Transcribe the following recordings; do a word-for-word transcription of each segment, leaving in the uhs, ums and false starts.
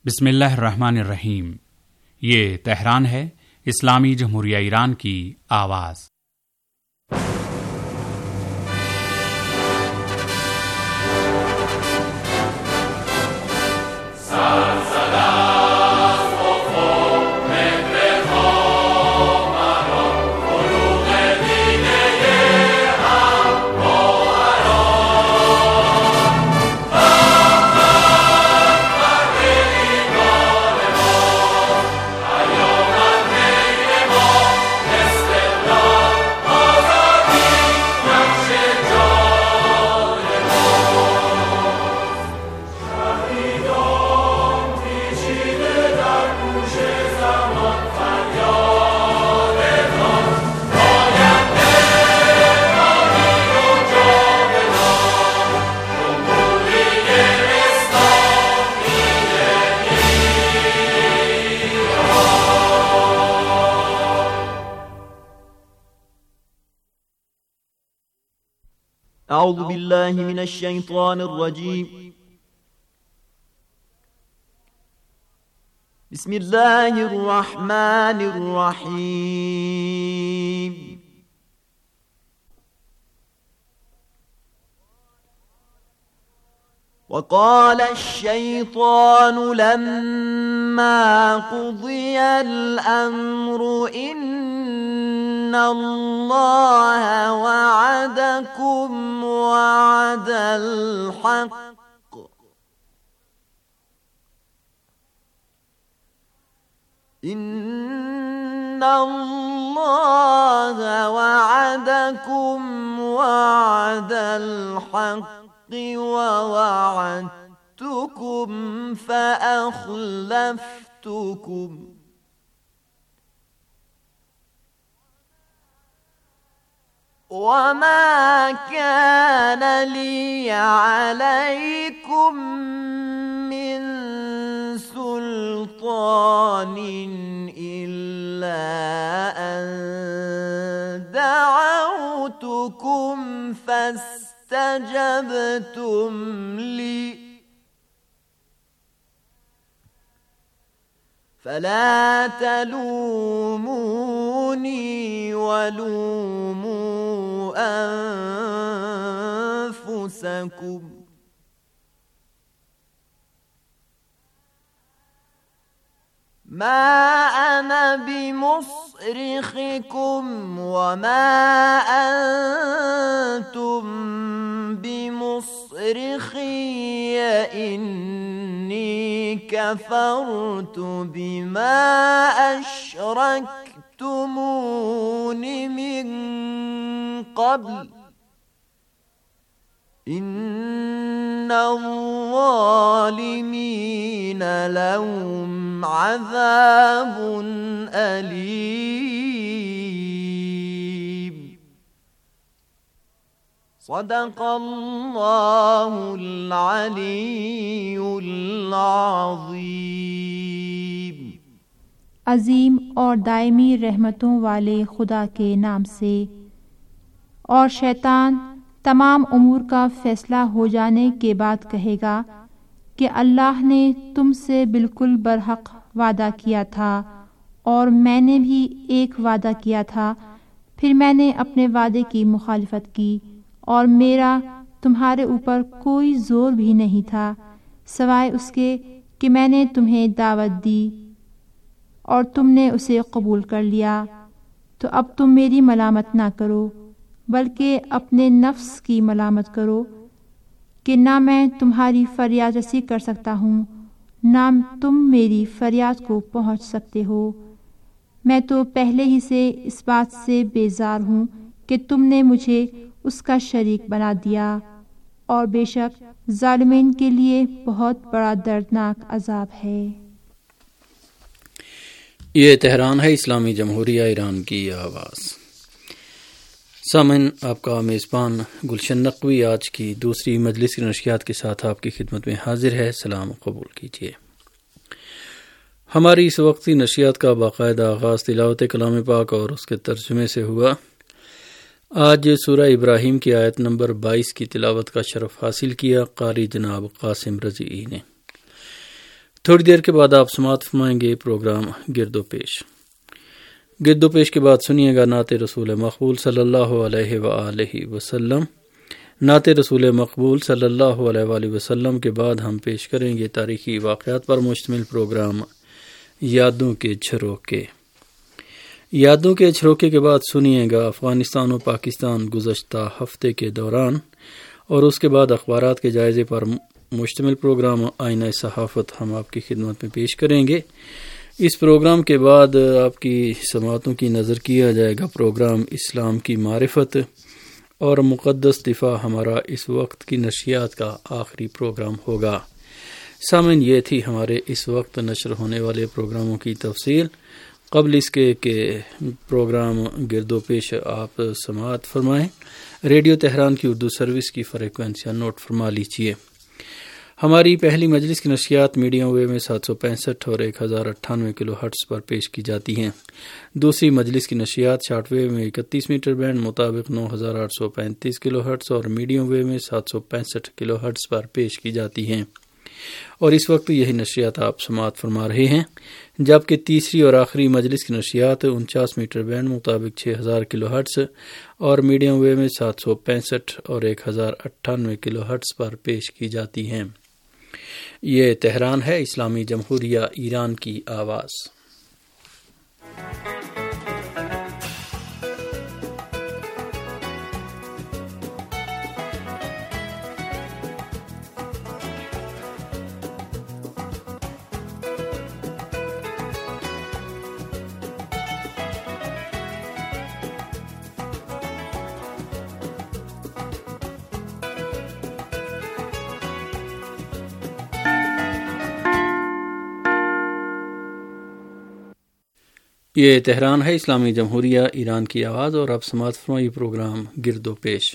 بسم اللہ الرحمن الرحیم۔ یہ تہران ہے، اسلامی جمہوریہ ایران کی آواز۔ اعوذ باللہ من الشیطان الرجیم، بسم اللہ الرحمن الرحیم۔ وقال الشیطان لما قضی الامر ان اللہ وعدکم وعد الحق ان اللہ وعدکم وعد الحق ووعدتکم فأخلفتکم وما كان لي عليكم من سلطان إلا أن دعوتكم فاستجبتم لي فلا تلوموني ولوموا أنفسكم ما أنا بمصرخكم وما أنتم بمصرخي إني كفرت بما أشركتمون من قبل إن الظالمين لهم عذاب أليم۔ صدق اللہ العلی العظیم۔ عظیم اور دائمی رحمتوں والے خدا کے نام سے۔ اور شیطان تمام امور کا فیصلہ ہو جانے کے بعد کہے گا کہ اللہ نے تم سے بالکل برحق وعدہ کیا تھا اور میں نے بھی ایک وعدہ کیا تھا، پھر میں نے اپنے وعدے کی مخالفت کی اور میرا تمہارے اوپر کوئی زور بھی نہیں تھا سوائے اس کے کہ میں نے تمہیں دعوت دی اور تم نے اسے قبول کر لیا۔ تو اب تم میری ملامت نہ کرو بلکہ اپنے نفس کی ملامت کرو کہ نہ میں تمہاری فریاد رسی کر سکتا ہوں نہ تم میری فریاد کو پہنچ سکتے ہو۔ میں تو پہلے ہی سے اس بات سے بیزار ہوں کہ تم نے مجھے اس کا شریک بنا دیا، اور بے شک ظالمین کے لیے بہت بڑا دردناک عذاب ہے۔ یہ تہران ہے، اسلامی جمہوریہ ایران کی آواز۔ سامعین، آپ کا میزبان گلشن نقوی آج کی دوسری مجلس نشریات کے ساتھ آپ کی خدمت میں حاضر ہے۔ سلام قبول کیجیے۔ ہماری اس وقتی نشریات کا باقاعدہ آغاز تلاوت کلام پاک اور اس کے ترجمے سے ہوا۔ آج سورہ ابراہیم کی آیت نمبر بائیس کی تلاوت کا شرف حاصل کیا قاری جناب قاسم رضی نے۔ تھوڑی دیر کے بعد آپ سماعت فرمائیں گے پروگرام گرد و پیش۔ گرد و پیش کے بعد سنیے گا نعت رسول مقبول صلی اللہ علیہ وآلہ وسلم۔ نعت رسول مقبول صلی اللہ علیہ وآلہ وسلم کے بعد ہم پیش کریں گے تاریخی واقعات پر مشتمل پروگرام یادوں کے جھروکے۔ یادوں کے جھروکے کے بعد سنیے گا افغانستان و پاکستان گزشتہ ہفتے کے دوران، اور اس کے بعد اخبارات کے جائزے پر مشتمل پروگرام آئینہ صحافت ہم آپ کی خدمت میں پیش کریں گے۔ اس پروگرام کے بعد آپ کی سماعتوں کی نظر کیا جائے گا پروگرام اسلام کی معرفت، اور مقدس دفاع ہمارا اس وقت کی نشریات کا آخری پروگرام ہوگا۔ سامعین، یہ تھی ہمارے اس وقت نشر ہونے والے پروگراموں کی تفصیل۔ قبل اس کے کہ پروگرام گرد و پیش آپ سماعت فرمائیں، ریڈیو تہران کی اردو سروس کی فریکوینسیاں نوٹ فرما لیجیے۔ ہماری پہلی مجلس کی نشریات میڈیم ویو میں سات سو پینسٹھ اور ایک ہزار اٹھانوے کلو ہرٹز پر پیش کی جاتی ہیں۔ دوسری مجلس کی نشریات شارٹ ویو میں اکتیس میٹر بینڈ مطابق نو ہزار آٹھ سو پینتیس کلو ہرٹز اور میڈیم ویو میں سات سو پینسٹھ کلو ہرٹز پر پیش کی جاتی ہیں، اور اس وقت یہی نشریات آپ سماعت فرما رہے ہیں، جبکہ تیسری اور آخری مجلس کی نشریات انچاس میٹر بینڈ مطابق چھ ہزار کلو ہرٹز اور میڈیم ویو میں سات سو پینسٹھ اور ایک ہزار اٹھانوے کلو ہرٹز پر پیش کی جاتی ہیں۔ یہ تہران ہے، اسلامی جمہوریہ ایران کی آواز۔ یہ تہران ہے، اسلامی جمہوریہ ایران کی آواز، اور اب سماعت فرمائیے پروگرام گرد و پیش۔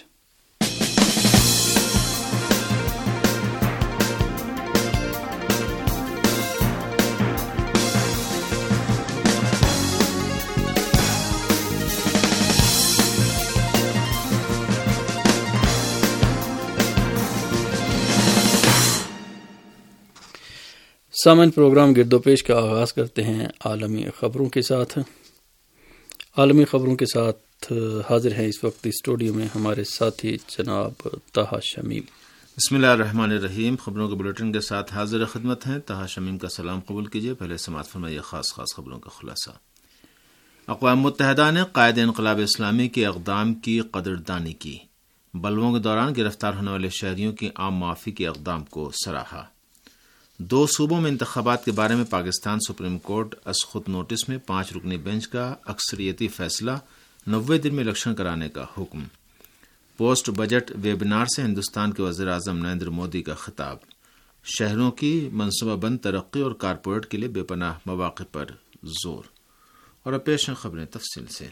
سامعین، پروگرام گرد و پیش کا آغاز کرتے ہیں عالمی خبروں کے ساتھ۔ عالمی خبروں کے ساتھ حاضر ہیں اس وقت اسٹوڈیو میں ہمارے ساتھی جناب طاہا شمیم۔ بسم اللہ الرحمن الرحیم۔ خبروں کے بلیٹن کے ساتھ حاضر خدمت ہیں، طاہا شمیم کا سلام قبول کیجیے۔ پہلے سماعت فرمائیے خاص خاص خبروں کا خلاصہ۔ اقوام متحدہ نے قائد انقلاب اسلامی کے اقدام کی قدردانی کی، بلووں کے دوران گرفتار ہونے والے شہریوں کی عام معافی کے اقدام کو سراہا۔ دو صوبوں میں انتخابات کے بارے میں پاکستان سپریم کورٹ از خود نوٹس میں پانچ رکنی بینچ کا اکثریتی فیصلہ، نوے دن میں الیکشن کرانے کا حکم۔ پوسٹ بجٹ ویبنار سے ہندوستان کے وزیر اعظم نریندر مودی کا خطاب، شہروں کی منصوبہ بند ترقی اور کارپوریٹ کے لیے بے پناہ مواقع پر زور۔ اور اب پیش ہیں خبریں تفصیل سے۔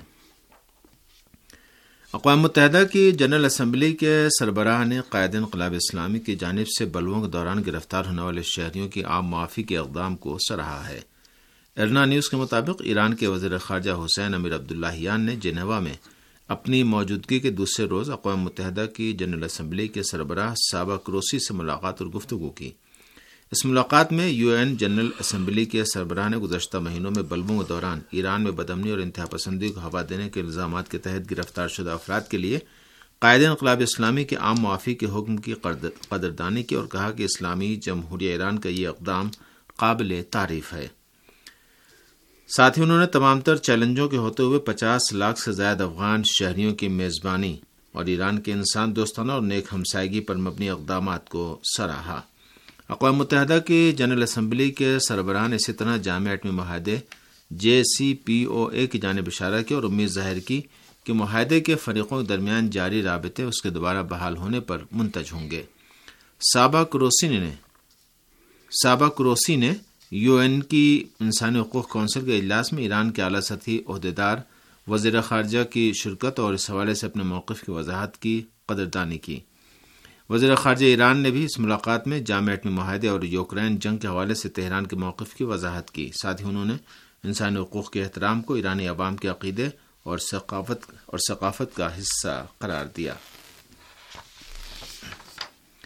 اقوام متحدہ کی جنرل اسمبلی کے سربراہ نے قائد انقلاب اسلامی کی جانب سے بلووں کے دوران گرفتار ہونے والے شہریوں کی عام معافی کے اقدام کو سراہا ہے۔ ارنا نیوز کے مطابق ایران کے وزیر خارجہ حسین امیر عبداللہیان نے جنیوا میں اپنی موجودگی کے دوسرے روز اقوام متحدہ کی جنرل اسمبلی کے سربراہ سابا کروسی سے ملاقات اور گفتگو کی۔ اس ملاقات میں یو این جنرل اسمبلی کے سربراہ نے گزشتہ مہینوں میں بلبوں کے دوران ایران میں بدامنی اور انتہا پسندی کو ہوا دینے کے الزامات کے تحت گرفتار شدہ افراد کے لیے قائد انقلاب اسلامی کے عام معافی کے حکم کی قدردانی کی اور کہا کہ اسلامی جمہوریہ ایران کا یہ اقدام قابل تعریف ہے۔ ساتھ ہی انہوں نے تمام تر چیلنجوں کے ہوتے ہوئے پچاس لاکھ سے زائد افغان شہریوں کی میزبانی اور ایران کے انسان دوستانہ اور نیک ہمسائیگی پر مبنی اقدامات کو سراہا۔ اقوام متحدہ کی جنرل اسمبلی کے سربراہ نے اسی طرح جامع ایٹمی معاہدے جے سی پی او اے کی جانب اشارہ کیا اور امید ظاہر کی کہ معاہدے کے فریقوں کے درمیان جاری رابطے اس کے دوبارہ بحال ہونے پر منتج ہوں گے۔ سابا کروسی نے سابا کروسی نے یو این کی انسانی حقوق کونسل کے اجلاس میں ایران کے اعلیٰ سطحی عہدیدار وزیر خارجہ کی شرکت اور اس حوالے سے اپنے موقف کی وضاحت کی قدردانی کی۔ وزیر خارجہ ایران نے بھی اس ملاقات میں جامع ایٹمی معاہدے اور یوکرین جنگ کے حوالے سے تہران کے موقف کی وضاحت کی۔ ساتھ ہی انہوں نے انسانی حقوق کے احترام کو ایرانی عوام کے عقیدے اور ثقافت اور ثقافت کا حصہ قرار دیا۔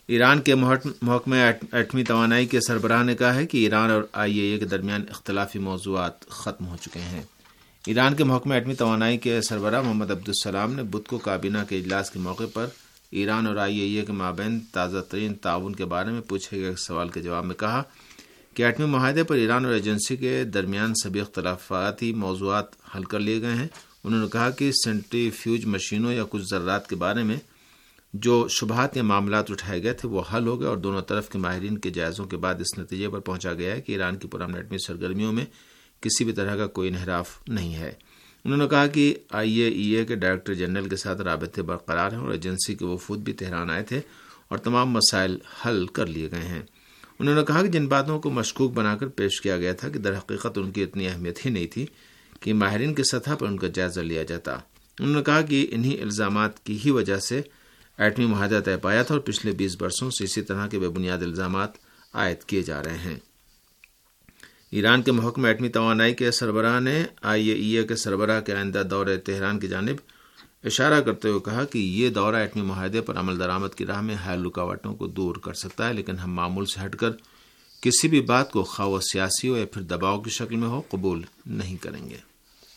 ایران کے محکمہ ایٹمی توانائی کے سربراہ نے کہا ہے کہ ایران اور آئی اے اے کے درمیان اختلافی موضوعات ختم ہو چکے ہیں۔ ایران کے محکمہ ایٹمی توانائی کے سربراہ محمد عبدالسلام نے بدھ کو کابینہ کے اجلاس کے موقع پر ایران اور آئی اے اے کے مابین تازہ ترین تعاون کے بارے میں پوچھے گئے سوال کے جواب میں کہا کہ ایٹمی معاہدے پر ایران اور ایجنسی کے درمیان سبھی اختلافاتی موضوعات حل کر لیے گئے ہیں۔ انہوں نے کہا کہ سینٹری فیوج مشینوں یا کچھ ذرات کے بارے میں جو شبہات یا معاملات اٹھائے گئے تھے وہ حل ہو گئے اور دونوں طرف کے ماہرین کے جائزوں کے بعد اس نتیجے پر پہنچا گیا ہے کہ ایران کی پرامن ایٹمی سرگرمیوں میں کسی بھی طرح کا کوئی انحراف نہیں ہے۔ انہوں نے کہا کہ آئی اے ای اے کے ڈائریکٹر جنرل کے ساتھ رابطے برقرار ہیں اور ایجنسی کے وفود بھی تہران آئے تھے اور تمام مسائل حل کر لیے گئے ہیں۔ انہوں نے کہا کہ جن باتوں کو مشکوک بنا کر پیش کیا گیا تھا کہ در حقیقت ان کی اتنی اہمیت ہی نہیں تھی کہ ماہرین کی سطح پر ان کا جائزہ لیا جاتا۔ انہوں نے کہا کہ انہی الزامات کی ہی وجہ سے ایٹمی معاہدہ طے پایا تھا اور پچھلے بیس برسوں سے اسی طرح کے بے بنیاد الزامات عائد کیے جا رہے ہیں۔ ایران کے محکمہ ایٹمی توانائی کے سربراہ نے آئی اے ای اے کے سربراہ کے آئندہ دورہ تہران کی جانب اشارہ کرتے ہوئے کہا کہ یہ دورہ ایٹمی معاہدے پر عمل درآمد کی راہ میں حائل رکاوٹوں کو دور کر سکتا ہے، لیکن ہم معمول سے ہٹ کر کسی بھی بات کو خواہ وہ سیاسی ہو یا پھر دباؤ کی شکل میں ہو قبول نہیں کریں گے۔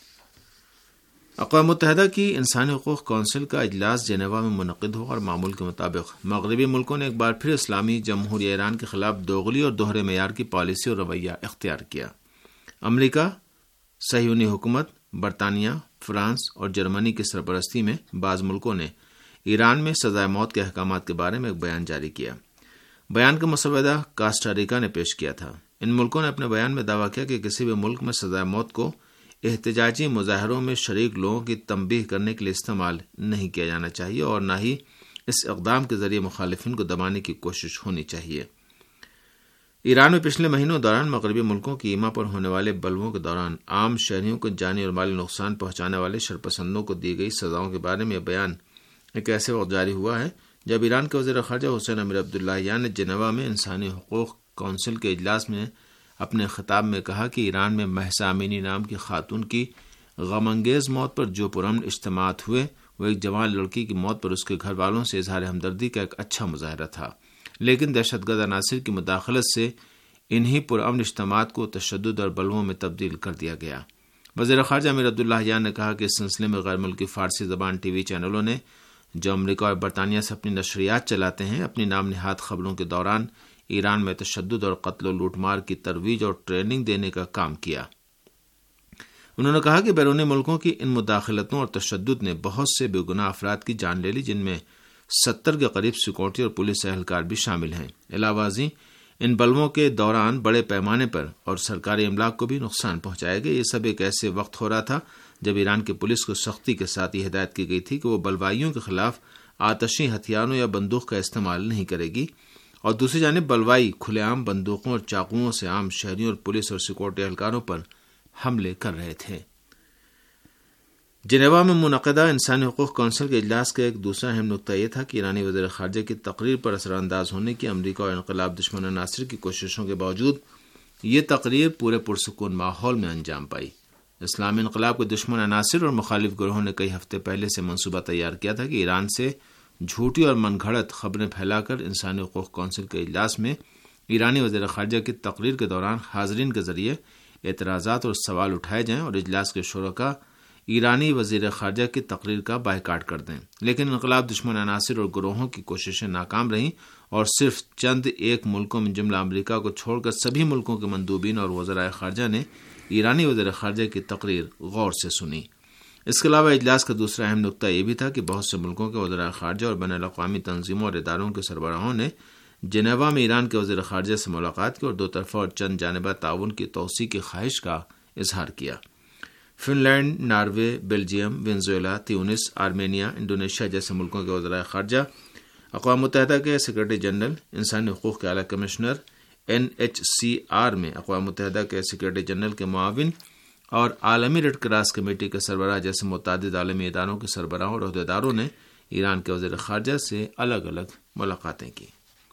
اقوام متحدہ کی انسانی حقوق کونسل کا اجلاس جنیوا میں منعقد ہوا اور معمول کے مطابق مغربی ملکوں نے ایک بار پھر اسلامی جمہوریہ ایران کے خلاف دوغلی اور دوہرے معیار کی پالیسی اور رویہ اختیار کیا۔ امریکہ، صہیونی حکومت، برطانیہ، فرانس اور جرمنی کی سرپرستی میں بعض ملکوں نے ایران میں سزائے موت کے احکامات کے بارے میں ایک بیان جاری کیا۔ بیان کا مسودہ کاسٹاریکا نے پیش کیا تھا۔ ان ملکوں نے اپنے بیان میں دعویٰ کیا کہ کسی بھی ملک میں سزائے موت کو احتجاجی مظاہروں میں شریک لوگوں کی تنبیہ کرنے کے لیے استعمال نہیں کیا جانا چاہیے اور نہ ہی اس اقدام کے ذریعے مخالفین کو دبانے کی کوشش ہونی چاہیے۔ ایران میں پچھلے مہینوں دوران مغربی ملکوں کی ایما پر ہونے والے بلووں کے دوران عام شہریوں کو جانی اور مالی نقصان پہنچانے والے شرپسندوں کو دی گئی سزاؤں کے بارے میں بیان ایک ایسے وقت جاری ہوا ہے جب ایران کے وزیر خارجہ حسین امیر عبداللہیان نے جنیوا میں انسانی حقوق کونسل کے اجلاس میں اپنے خطاب میں کہا کہ ایران میں مہسا امینی نام کی خاتون کی غم انگیز موت پر جو پرامن اجتماعات ہوئے وہ ایک جوان لڑکی کی موت پر اس کے گھر والوں سے اظہار ہمدردی کا ایک اچھا مظاہرہ تھا، لیکن دہشت گرد عناصر کی مداخلت سے انہی پرامن اجتماعات کو تشدد اور بلووں میں تبدیل کر دیا گیا۔ وزیر خارجہ امیر عبداللہیان نے کہا کہ اس سلسلے میں غیر ملکی فارسی زبان ٹی وی چینلوں نے جو امریکہ اور برطانیہ سے اپنی نشریات چلاتے ہیں اپنی نام نہاد خبروں کے دوران ایران میں تشدد اور قتل و لوٹ مار کی ترویج اور ٹریننگ دینے کا کام کیا۔ انہوں نے کہا کہ بیرونی ملکوں کی ان مداخلتوں اور تشدد نے بہت سے بے گناہ افراد کی جان لے لی، جن میں ستر کے قریب سیکورٹی اور پولیس اہلکار بھی شامل ہیں۔ علاوہ ازیں ان بلووں کے دوران بڑے پیمانے پر اور سرکاری املاک کو بھی نقصان پہنچایا گیا۔ یہ سب ایک ایسے وقت ہو رہا تھا جب ایران کی پولیس کو سختی کے ساتھ یہ ہدایت کی گئی تھی کہ وہ بلوائیوں کے خلاف آتشی ہتھیاروں یا بندوق کا استعمال نہیں کرے گی، اور دوسری جانب بلوائی کھلے عام بندوقوں اور چاقوؤں سے عام شہریوں اور پولیس اور سیکورٹی اہلکاروں پر حملے کر رہے تھے۔ جنیوا میں منعقدہ انسانی حقوق کونسل کے اجلاس کا ایک دوسرا اہم نقطہ یہ تھا کہ ایرانی وزیر خارجہ کی تقریر پر اثر انداز ہونے کی امریکہ اور انقلاب دشمن عناصر کی کوششوں کے باوجود یہ تقریر پورے پرسکون ماحول میں انجام پائی۔ اسلامی انقلاب کے دشمن عناصر اور مخالف گروہوں نے کئی ہفتے پہلے سے منصوبہ تیار کیا تھا کہ ایران سے جھوٹی اور من گھڑت خبریں پھیلا کر انسانی حقوق کونسل کے اجلاس میں ایرانی وزیر خارجہ کی تقریر کے دوران حاضرین کے ذریعے اعتراضات اور سوال اٹھائے جائیں اور اجلاس کے شرکاء ایرانی وزیر خارجہ کی تقریر کا بائیکاٹ کر دیں، لیکن انقلاب دشمن عناصر اور گروہوں کی کوششیں ناکام رہیں اور صرف چند ایک ملکوں میں جملہ امریکہ کو چھوڑ کر سبھی ملکوں کے مندوبین اور وزرائے خارجہ نے ایرانی وزیر خارجہ کی تقریر غور سے سنی۔ اس کے علاوہ اجلاس کا دوسرا اہم نقطہ یہ بھی تھا کہ بہت سے ملکوں کے وزرائے خارجہ اور بین الاقوامی تنظیموں اور اداروں کے سربراہوں نے جنیوا میں ایران کے وزیر خارجہ سے ملاقات کی اور دو طرفہ اور چند جانبہ تعاون کی توسیع کی خواہش کا اظہار کیا۔ Finland, Norway, Belgium, Venezuela, تیونس، آرمینیا، انڈونیشیا جیسے ملکوں کے وزرائے خارجہ، اقوام متحدہ کے سیکرٹری جنرل، انسانی حقوق کے اعلیٰ commissioner, N H C R میں اقوام متحدہ کے سیکرٹری جنرل کے معاون اور عالمی ریڈ کراس کمیٹی کے سربراہ جیسے متعدد عالمی اداروں کے سربراہوں اور عہدیداروں نے ایران کے وزیر خارجہ سے الگ الگ ملاقاتیں کی۔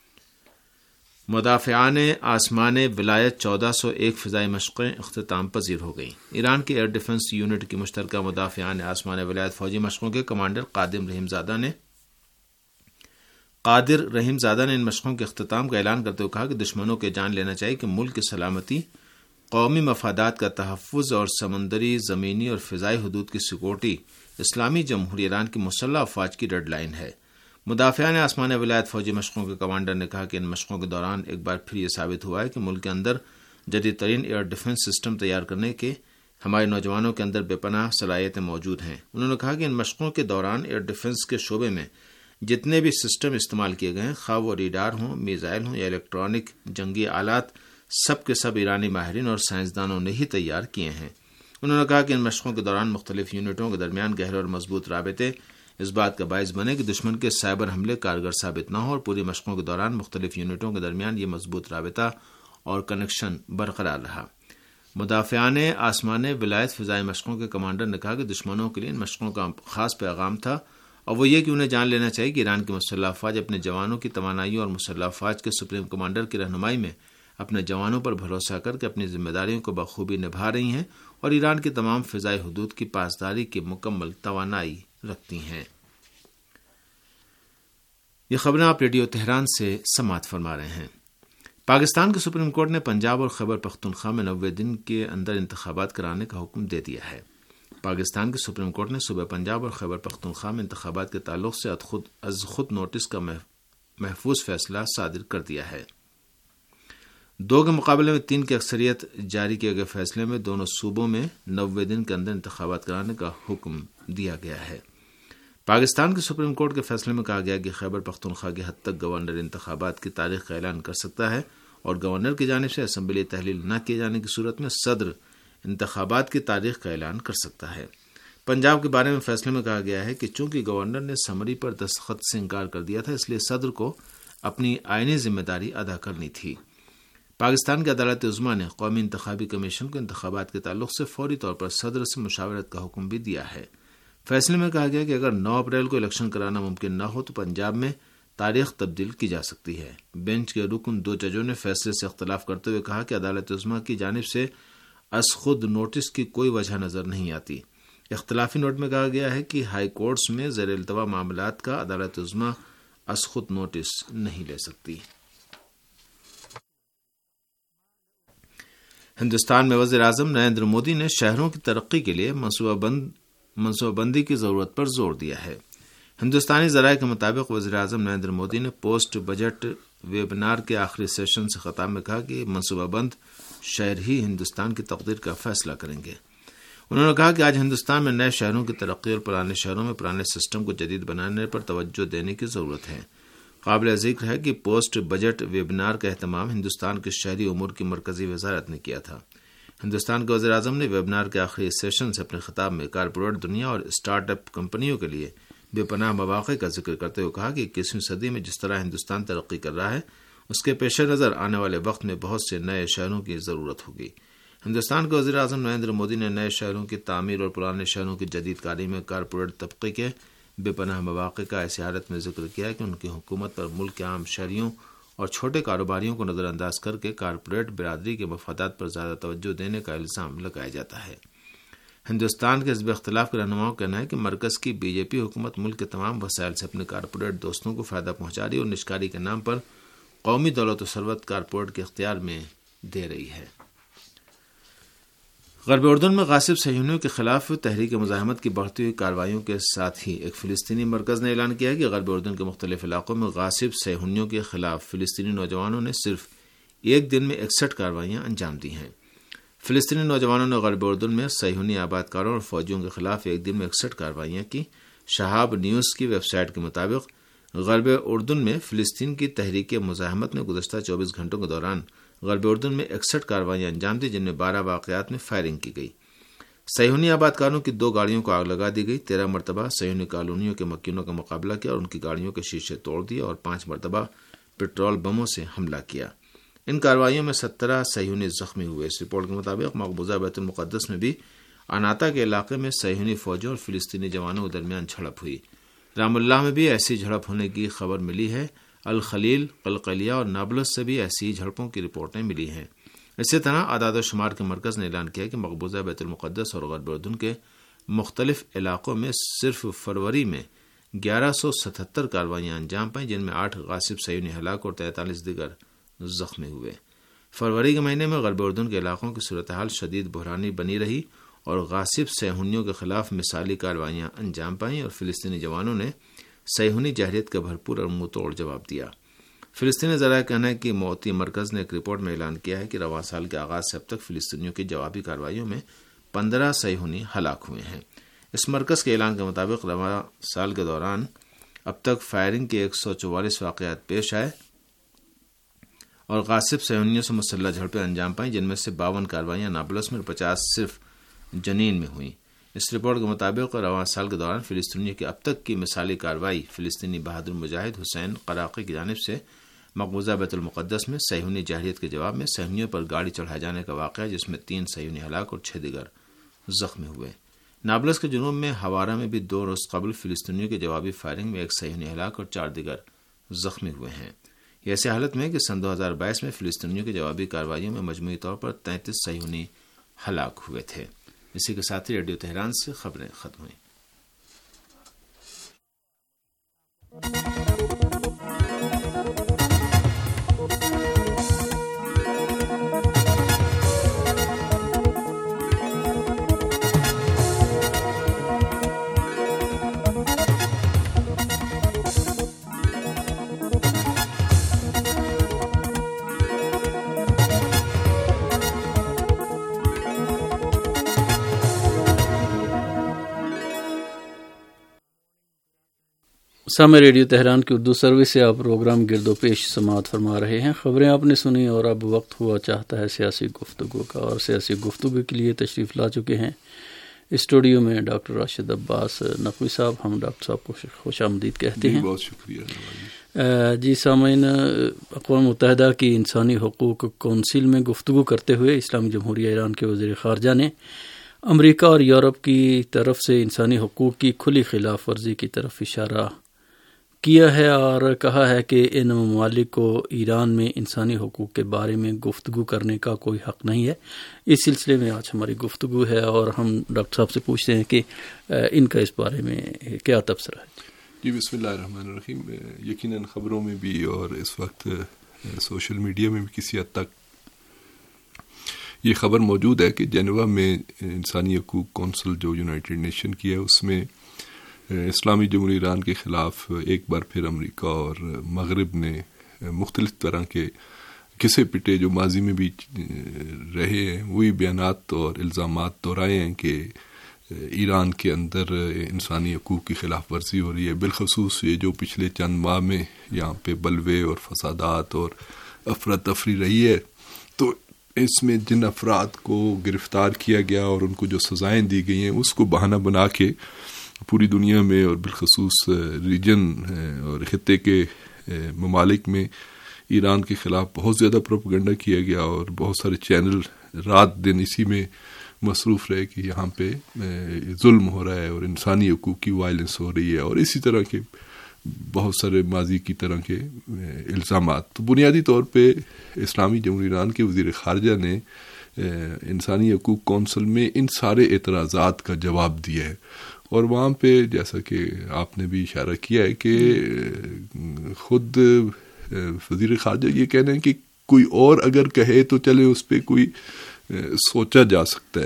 مدافعان آسمان ولایت چودہ سو ایک فضائی مشقیں اختتام پذیر ہو گئیں۔ ایران کے ایئر ڈیفنس یونٹ کی مشترکہ مدافعان آسمان ولایت فوجی مشقوں کے کمانڈر قادم رحیم زادہ نے قادر رحیم زادہ نے ان مشقوں کے اختتام کا اعلان کرتے ہوئے کہا کہ دشمنوں کے جان لینا چاہیے کہ ملک کی سلامتی، قومی مفادات کا تحفظ اور سمندری، زمینی اور فضائی حدود کی سیکورٹی اسلامی جمہوریہ ایران کی مسلح افواج کی ریڈ لائن ہے۔ مدافعان آسمان ولایت فوجی مشقوں کے کمانڈر نے کہا کہ ان مشقوں کے دوران ایک بار پھر یہ ثابت ہوا ہے کہ ملک کے اندر جدید ترین ایئر ڈیفنس سسٹم تیار کرنے کے ہمارے نوجوانوں کے اندر بے پناہ صلاحیتیں موجود ہیں۔ انہوں نے کہا کہ ان مشقوں کے دوران ایئر ڈیفنس کے شعبے میں جتنے بھی سسٹم استعمال کیے گئے ہیں، خواہ وہ ریڈار ہوں، میزائل ہوں یا الیکٹرانک جنگی آلات، سب کے سب ایرانی ماہرین اور سائنسدانوں نے ہی تیار کیے ہیں۔ انہوں نے کہا کہ ان مشقوں کے دوران مختلف یونٹوں کے درمیان گہرے اور مضبوط رابطے اس بات کا باعث بنے کہ دشمن کے سائبر حملے کارگر ثابت نہ ہو، اور پوری مشقوں کے دوران مختلف یونٹوں کے درمیان یہ مضبوط رابطہ اور کنیکشن برقرار رہا۔ مدافعان آسمان ولایت فضائی مشقوں کے کمانڈر نے کہا کہ دشمنوں کے لیے ان مشقوں کا خاص پیغام تھا، اور وہ یہ کہ انہیں جان لینا چاہیے کہ ایران کی مسلح افواج اپنے جوانوں کی توانائیوں اور مسلح افواج کے سپریم کمانڈر کی رہنمائی میں اپنے جوانوں پر بھروسہ کر کے اپنی ذمہ داریوں کو بخوبی نبھا رہی ہیں اور ایران کی تمام فضائی حدود کی پاسداری کی مکمل توانائی رکھتی ہیں۔ یہ خبریں آپ ریڈیو تہران سے سماعت فرما رہے ہیں۔ پاکستان کے سپریم کورٹ نے پنجاب اور خیبر پختونخوا میں نوے دن کے اندر انتخابات کرانے کا حکم دے دیا ہے۔ پاکستان کے سپریم کورٹ نے صوبہ پنجاب اور خیبر پختونخوا میں انتخابات کے تعلق سے از خود نوٹس کا محفوظ فیصلہ صادر کر دیا ہے۔ دو کے مقابلے میں تین کی اکثریت جاری کیے گئے فیصلے میں دونوں صوبوں میں نوے دن کے اندر انتخابات کرانے کا حکم دیا گیا ہے۔ پاکستان کے سپریم کورٹ کے فیصلے میں کہا گیا کہ خیبر پختونخوا کی حد تک گورنر انتخابات کی تاریخ کا اعلان کر سکتا ہے، اور گورنر کی جانب سے اسمبلی تحلیل نہ کیے جانے کی صورت میں صدر انتخابات کی تاریخ کا اعلان کر سکتا ہے۔ پنجاب کے بارے میں فیصلے میں کہا گیا ہے کہ چونکہ گورنر نے سمری پر دستخط سے انکار کر دیا تھا، اس لیے صدر کو اپنی آئینی ذمہ داری ادا کرنی تھی۔ پاکستان کی عدالت عظمیٰ نے قومی انتخابی کمیشن کو انتخابات کے تعلق سے فوری طور پر صدر سے مشاورت کا حکم بھی دیا ہے۔ فیصلے میں کہا گیا کہ اگر نو اپریل کو الیکشن کرانا ممکن نہ ہو تو پنجاب میں تاریخ تبدیل کی جا سکتی ہے۔ بینچ کے رکن دو ججوں نے فیصلے سے اختلاف کرتے ہوئے کہا کہ عدالت عظمیٰ کی جانب سے از خود نوٹس کی کوئی وجہ نظر نہیں آتی۔ اختلافی نوٹ میں کہا گیا ہے کہ ہائی کورٹس میں زیر التوا معاملات کا عدالت عظمیٰ از خود نوٹس نہیں لے سکتی۔ ہندوستان میں وزیر اعظم نریندر مودی نے شہروں کی ترقی کے لیے منصوبہ بند منصوبہ بندی کی ضرورت پر زور دیا ہے۔ ہندوستانی ذرائع کے مطابق وزیر اعظم نریندر مودی نے پوسٹ بجٹ ویبنار کے آخری سیشن سے خطاب میں کہا کہ منصوبہ بند شہر ہی ہندوستان کی تقدیر کا فیصلہ کریں گے۔ انہوں نے کہا کہ آج ہندوستان میں نئے شہروں کی ترقی اور پرانے شہروں میں پرانے سسٹم کو جدید بنانے پر توجہ دینے کی ضرورت ہے۔ قابل ذکر ہے کہ پوسٹ بجٹ ویبنار کا اہتمام ہندوستان کے شہری امور کی مرکزی وزارت نے کیا تھا۔ ہندوستان کے وزیر اعظم نے ویبنار کے آخری سیشن سے اپنے خطاب میں کارپوریٹ دنیا اور اسٹارٹ اپ کمپنیوں کے لیے بے پناہ مواقع کا ذکر کرتے ہوئے کہا کہ اکیسویں صدی میں جس طرح ہندوستان ترقی کر رہا ہے، اس کے پیش نظر آنے والے وقت میں بہت سے نئے شہروں کی ضرورت ہوگی۔ ہندوستان کے وزیر اعظم نریندر مودی نے نئے شہروں کی تعمیر اور پرانے شہروں کی جدید کاری میں کارپوریٹ طبقے کے بے پناہ مواقع کا ایسی حالت میں ذکر کیا کہ ان کی حکومت پر ملک کے عام شہریوں اور چھوٹے کاروباریوں کو نظر انداز کر کے کارپوریٹ برادری کے مفادات پر زیادہ توجہ دینے کا الزام لگایا جاتا ہے۔ ہندوستان کے حزب اختلاف کے رہنماؤں کا کہنا ہے کہ مرکز کی بی جے پی حکومت ملک کے تمام وسائل سے اپنے کارپوریٹ دوستوں کو فائدہ پہنچا رہی اور نشکاری کے نام پر قومی دولت و ثروت کارپوریٹ کے اختیار میں دے رہی ہے۔ غرب اردن میں غاصب صہیونیوں کے خلاف تحریک مزاحمت کی بڑھتی ہوئی کارروائیوں کے ساتھ ہی ایک فلسطینی مرکز نے اعلان کیا ہے کہ غرب اردن کے مختلف علاقوں میں غاصب صہیونیوں کے خلاف فلسطینی نوجوانوں نے صرف ایک دن میں اکسٹھ کارروائیاں انجام دی ہیں۔ فلسطینی نوجوانوں نے غرب اردن میں صہیونی آباد کاروں اور فوجیوں کے خلاف ایک دن میں اکسٹھ کارروائیاں کی۔ شہاب نیوز کی ویب سائٹ کے مطابق غرب اردن میں فلسطین کی تحریک مزاحمت نے گزشتہ چوبیس گھنٹوں کے دوران غرب اردن میں اکسٹھ کارروائیاں انجام دی، جن میں بارہ واقعات میں فائرنگ کی گئی۔ صہیونی آباد کاروں کی دو گاڑیوں کو آگ لگا دی گئی، تیرہ مرتبہ صہیونی کالونیوں کے مکینوں کا مقابلہ کیا اور ان کی گاڑیوں کے شیشے توڑ دیے اور پانچ مرتبہ پیٹرول بموں سے حملہ کیا۔ ان کارروائیوں میں سترہ صہیونی زخمی ہوئے۔ اس رپورٹ کے مطابق مقبوضہ بیت المقدس میں بھی اناتا کے علاقے میں صہیونی فوجوں اور فلسطینی جوانوں کے درمیان جھڑپ ہوئی۔ رام اللہ میں بھی ایسی جھڑپ ہونے کی خبر ملی ہے۔ الخلیل، قلقلیہ اور نابلس سے بھی ایسی جھڑپوں کی رپورٹیں ملی ہیں۔ اسی طرح اعداد و شمار کے مرکز نے اعلان کیا کہ مقبوضہ بیت المقدس اور غرب اردن کے مختلف علاقوں میں صرف فروری میں گیارہ سو ستہتر کارروائیاں انجام پائیں، جن میں آٹھ غاصب صہیونی ہلاک اور تینتالیس دیگر زخمی ہوئے۔ فروری کے مہینے میں غرب اردن کے علاقوں کی صورتحال شدید بحرانی بنی رہی اور غاصب صہیونیوں کے خلاف مثالی کارروائیاں انجام پائیں اور فلسطینی جوانوں نے صہیونی جہریت کا بھرپور اور منہ توڑ جواب دیا۔ فلسطینی ذرائع کا کہنا ہے کہ موتی مرکز نے ایک رپورٹ میں اعلان کیا ہے کہ رواں سال کے آغاز سے اب تک فلسطینیوں کی جوابی کارروائیوں میں پندرہ صہیونی ہلاک ہوئے ہیں۔ اس مرکز کے اعلان کے مطابق رواں سال کے دوران اب تک فائرنگ کے ایک سو چوالیس واقعات پیش آئے اور غاصب صہیونیوں سے مسلح جھڑپیں انجام پائیں، جن میں سے باون کارروائیاں نابلس میں اور پچاس صرف جنین میں ہوئیں۔ اس رپورٹ کے مطابق رواں سال کے دوران فلسطینیوں کی اب تک کی مثالی کارروائی فلسطینی بہادر مجاہد حسین قراقی کی جانب سے مقبوضہ بیت المقدس میں صہیونی جہریت کے جواب میں صہیونیوں پر گاڑی چڑھائے جانے کا واقعہ، جس میں تین صہیونی ہلاک اور چھ دیگر زخمی ہوئے۔ نابلس کے جنوب میں ہوارا میں بھی دو روز قبل فلسطینیوں کے جوابی فائرنگ میں ایک صہیونی ہلاک اور چار دیگر زخمی ہوئے ہیں۔ یہ ایسی حالت میں کہ سن دو ہزار بائیس میں فلسطینیوں کی جوابی کارروائیوں میں مجموعی طور پر تینتیس صہیونی ہلاک ہوئے تھے۔ اسی کے ساتھ ہی ریڈیو تہران سے خبریں ختم ہوئیں۔ سامع ریڈیو تہران کی اردو سروس سے آپ پروگرام گرد و پیش سماعت فرما رہے ہیں۔ خبریں آپ نے سنی اور اب وقت ہوا چاہتا ہے سیاسی گفتگو کا، اور سیاسی گفتگو کے لیے تشریف لا چکے ہیں اسٹوڈیو میں ڈاکٹر راشد عباس نقوی صاحب۔ ہم ڈاکٹر صاحب کو خوش آمدید کہتے ہیں۔ بہت شکریہ جی سامعین، اقوام متحدہ کی انسانی حقوق کونسل میں گفتگو کرتے ہوئے اسلامی جمہوریہ ایران کے وزیر خارجہ نے امریکہ اور یورپ کی طرف سے انسانی حقوق کی کھلی خلاف ورزی کی طرف اشارہ کیا ہے اور کہا ہے کہ ان ممالک کو ایران میں انسانی حقوق کے بارے میں گفتگو کرنے کا کوئی حق نہیں ہے۔ اس سلسلے میں آج ہماری گفتگو ہے اور ہم ڈاکٹر صاحب سے پوچھتے ہیں کہ ان کا اس بارے میں کیا تبصرہ ہے۔ جی بسم اللہ الرحمن الرحیم۔ یقیناً خبروں میں بھی اور اس وقت سوشل میڈیا میں بھی کسی حد تک یہ خبر موجود ہے کہ جنیوا میں انسانی حقوق کونسل جو یونائٹڈ نیشن کی ہے، اس میں اسلامی جمہوریہ ایران کے خلاف ایک بار پھر امریکہ اور مغرب نے مختلف طرح کے کسے پٹے جو ماضی میں بھی رہے ہیں وہی بیانات اور الزامات دہرائے ہیں کہ ایران کے اندر انسانی حقوق کی خلاف ورزی ہو رہی ہے، بالخصوص یہ جو پچھلے چند ماہ میں یہاں پہ بلوے اور فسادات اور افراتفری رہی ہے، تو اس میں جن افراد کو گرفتار کیا گیا اور ان کو جو سزائیں دی گئی ہیں اس کو بہانہ بنا کے پوری دنیا میں اور بالخصوص ریجن اور خطے کے ممالک میں ایران کے خلاف بہت زیادہ پروپیگنڈا کیا گیا اور بہت سارے چینل رات دن اسی میں مصروف رہے کہ یہاں پہ ظلم ہو رہا ہے اور انسانی حقوق کی وائلنس ہو رہی ہے اور اسی طرح کے بہت سارے ماضی کی طرح کے الزامات۔ تو بنیادی طور پہ اسلامی جمہوریہ ایران کے وزیر خارجہ نے انسانی حقوق کونسل میں ان سارے اعتراضات کا جواب دیا ہے، اور وہاں پہ جیسا کہ آپ نے بھی اشارہ کیا ہے کہ خود وزیر خارجہ یہ کہہ رہے ہیں کہ کوئی اور اگر کہے تو چلے اس پہ کوئی سوچا جا سکتا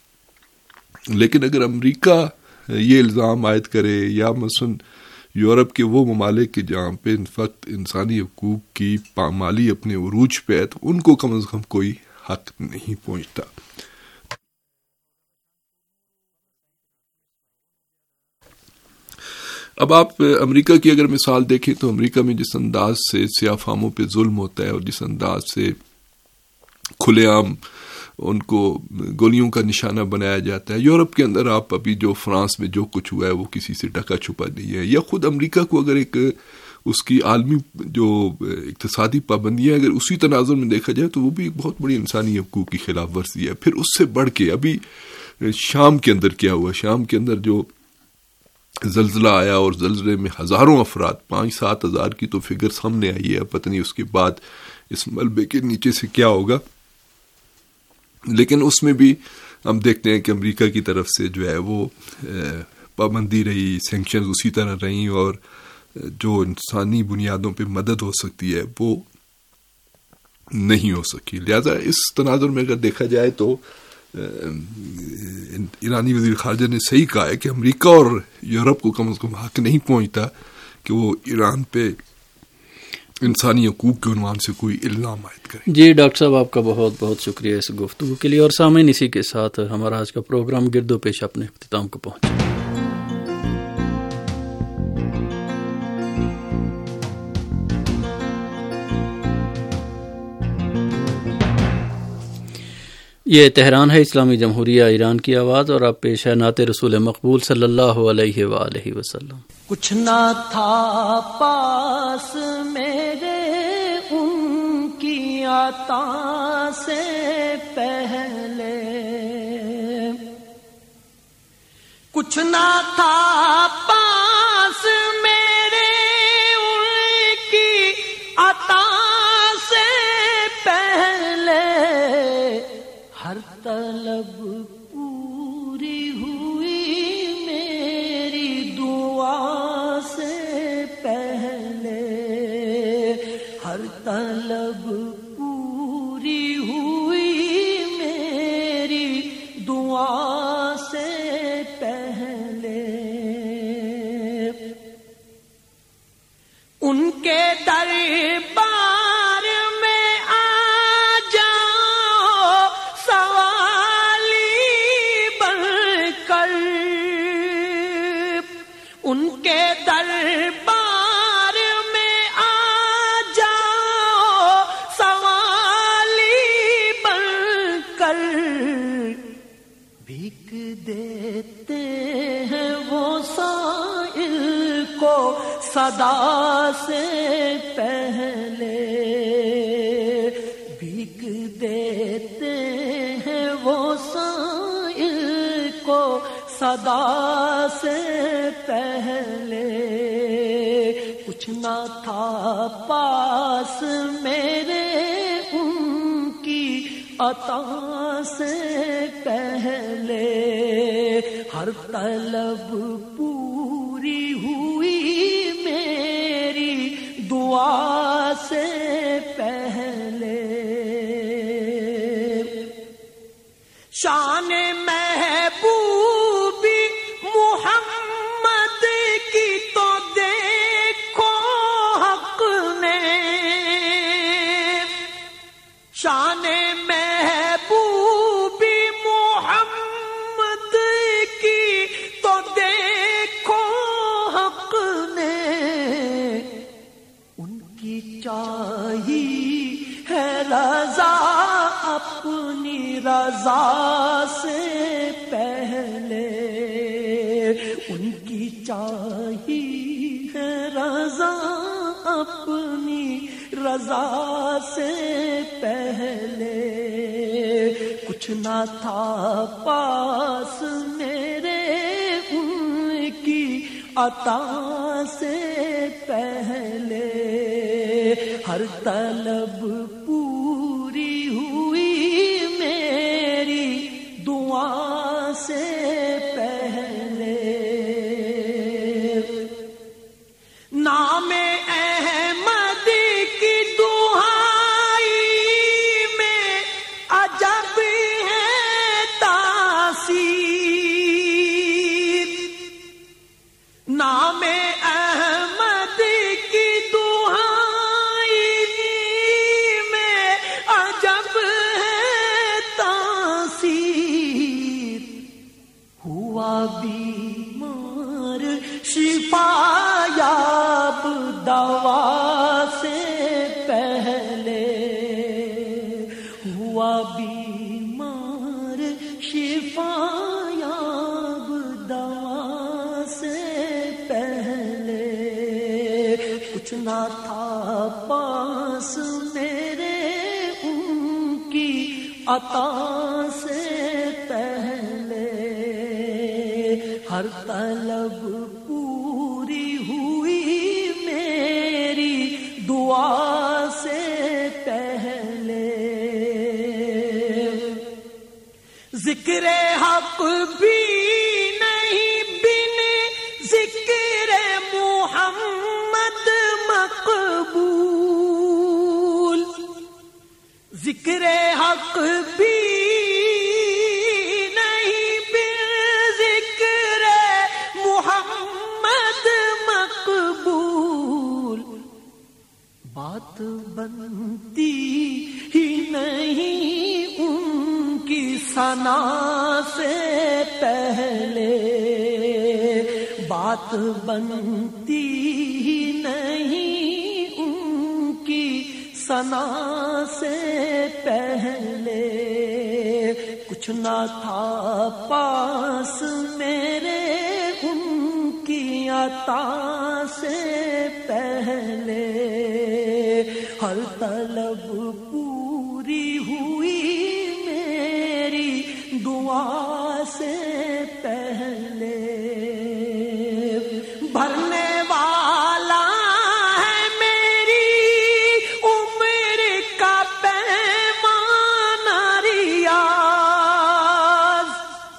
ہے، لیکن اگر امریکہ یہ الزام عائد کرے یا مثلاً یورپ کے وہ ممالک کے جہاں پہ ان وقت انسانی حقوق کی پامالی اپنے عروج پہ ہے، تو ان کو کم از کم کوئی حق نہیں پہنچتا۔ اب آپ امریکہ کی اگر مثال دیکھیں تو امریکہ میں جس انداز سے سیاہ فاموں پہ ظلم ہوتا ہے اور جس انداز سے کھلے عام ان کو گولیوں کا نشانہ بنایا جاتا ہے، یورپ کے اندر آپ ابھی جو فرانس میں جو کچھ ہوا ہے وہ کسی سے ڈھکا چھپا نہیں ہے، یا خود امریکہ کو اگر ایک اس کی عالمی جو اقتصادی پابندیاں اگر اسی تناظر میں دیکھا جائے تو وہ بھی ایک بہت بڑی انسانی حقوق کی خلاف ورزی ہے۔ پھر اس سے بڑھ کے ابھی شام کے اندر کیا ہوا، شام کے اندر جو زلزلہ آیا اور زلزلے میں ہزاروں افراد، پانچ سات ہزار کی تو فگر سامنے آئی ہے، پتہ نہیں اس کے بعد اس ملبے کے نیچے سے کیا ہوگا، لیکن اس میں بھی ہم دیکھتے ہیں کہ امریکہ کی طرف سے جو ہے وہ پابندی رہی، سینکشنز اسی طرح رہیں، اور جو انسانی بنیادوں پہ مدد ہو سکتی ہے وہ نہیں ہو سکی. لہذا اس تناظر میں اگر دیکھا جائے تو ایرانی وزیر خارجہ نے صحیح کہا ہے کہ امریکہ اور یورپ کو کم از کم حق نہیں پہنچتا کہ وہ ایران پہ انسانی حقوق کے عنوان سے کوئی الزام عائد کریں. جی ڈاکٹر صاحب، آپ کا بہت بہت شکریہ اس گفتگو کے لیے. اور سامعین، اسی کے ساتھ ہمارا آج کا پروگرام گرد و پیش اپنے اختتام کو پہنچا. یہ تہران ہے، اسلامی جمہوریہ ایران کی آواز، اور اب پیش ہے نعت رسول مقبول صلی اللہ علیہ وآلہ وسلم. کچھ نہ تھا پاس میرے ان کی عطا سے پہلے، کچھ نہ تھا پاس میرے ان کی عطا سے پہلے، ہر طلب پوری ہوئی میری دعا سے پہلے، ہر طلب پوری ہوئی میری دعا سے پہلے. ان کے دربار میں آ جاؤ سوالی بن کر، ان کے دربار میں آ جاؤ سوالی بن کر، بھیک دیتے ہیں وہ سائل کو صدا سے پہلے، بھیک دیتے ہیں وہ سائل کو صدا سے پہلے. کچھ نہ تھا پاس میرے ان کی عطا سے پہلے، ہر طلب پوری ہوئی میری دعا سے پہلے. شان محبوبی محمد کی تو دیکھو حق نے، شان محبوبی محمد کی تو دیکھو حق نے، ان کی چاہی ہے رضا اپنی رضا سے پہلے، ان کی چاہی ہے رضا اپنی رضا سے پہلے. کچھ نہ تھا پاس میرے ان کی عطا سے پہلے، ہر طلب پوری ہوئی میری دعا سے پہلے. نام احمد کی دہائی میں عجب ہے تاثیر، نام احمد کی دہائی میں عجب ہے تاثیر. ہوا بیمار شفا یاب دوا سے پہلے، ہوا بیمار شفا یاب دوا سے پہلے. کچھ نہ تھا پاس میرے ان کی عطا سے پہلے، ہر طلب پوری ہوئی میری دعا سے پہلے. ذکر حق بھی نہیں بن بنتی ہی نہیں ان کی ثنا سے پہلے، بات بنتی ہی نہیں ان کی ثنا سے پہلے، کچھ نہ تھا پاس میرے ان کی عطا سے پہلے، ہر طلب پوری ہوئی میری دعا سے پہلے، بھرنے والا ہے میری عمر کا پیمانہ ریاض،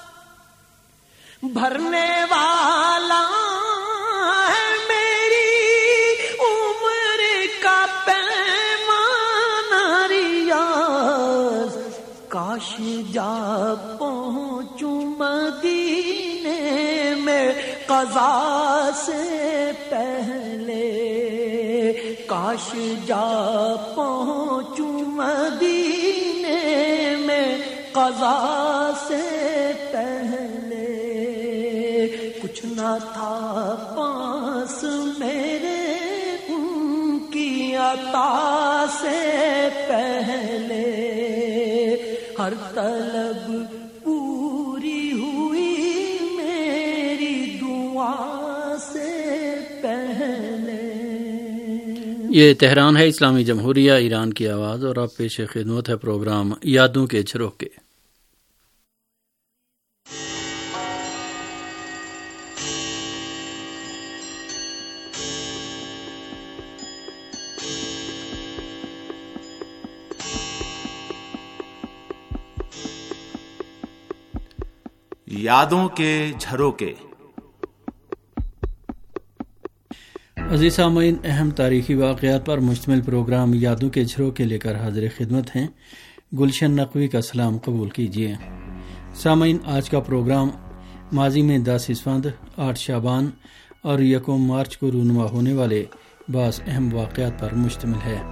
بھرنے والا ہے میری عمر کا پیمانہ ریاض، کاش جا پہنچوں مدینے میں قضا سے پہلے، کاش جا پہنچوں مدینے میں قضا سے پہلے، کچھ نہ تھا پاس میرے ان کی عطا سے پہلے، ہر طلب پوری ہوئی میری دعا سے پہلے۔ یہ تہران ہے، اسلامی جمہوریہ ایران کی آواز، اور آپ پیش خدمت ہے پروگرام یادوں کے جھروکے۔ یادوں کے جھروکے۔ عزیز سامعین، اہم تاریخی واقعات پر مشتمل پروگرام یادوں کے جھروکے لے کر حاضر خدمت ہیں۔ گلشن نقوی کا سلام قبول کیجیے۔ سامعین، آج کا پروگرام ماضی میں دس اسفند، آٹھ شعبان اور یکم مارچ کو رونما ہونے والے بعض اہم واقعات پر مشتمل ہے۔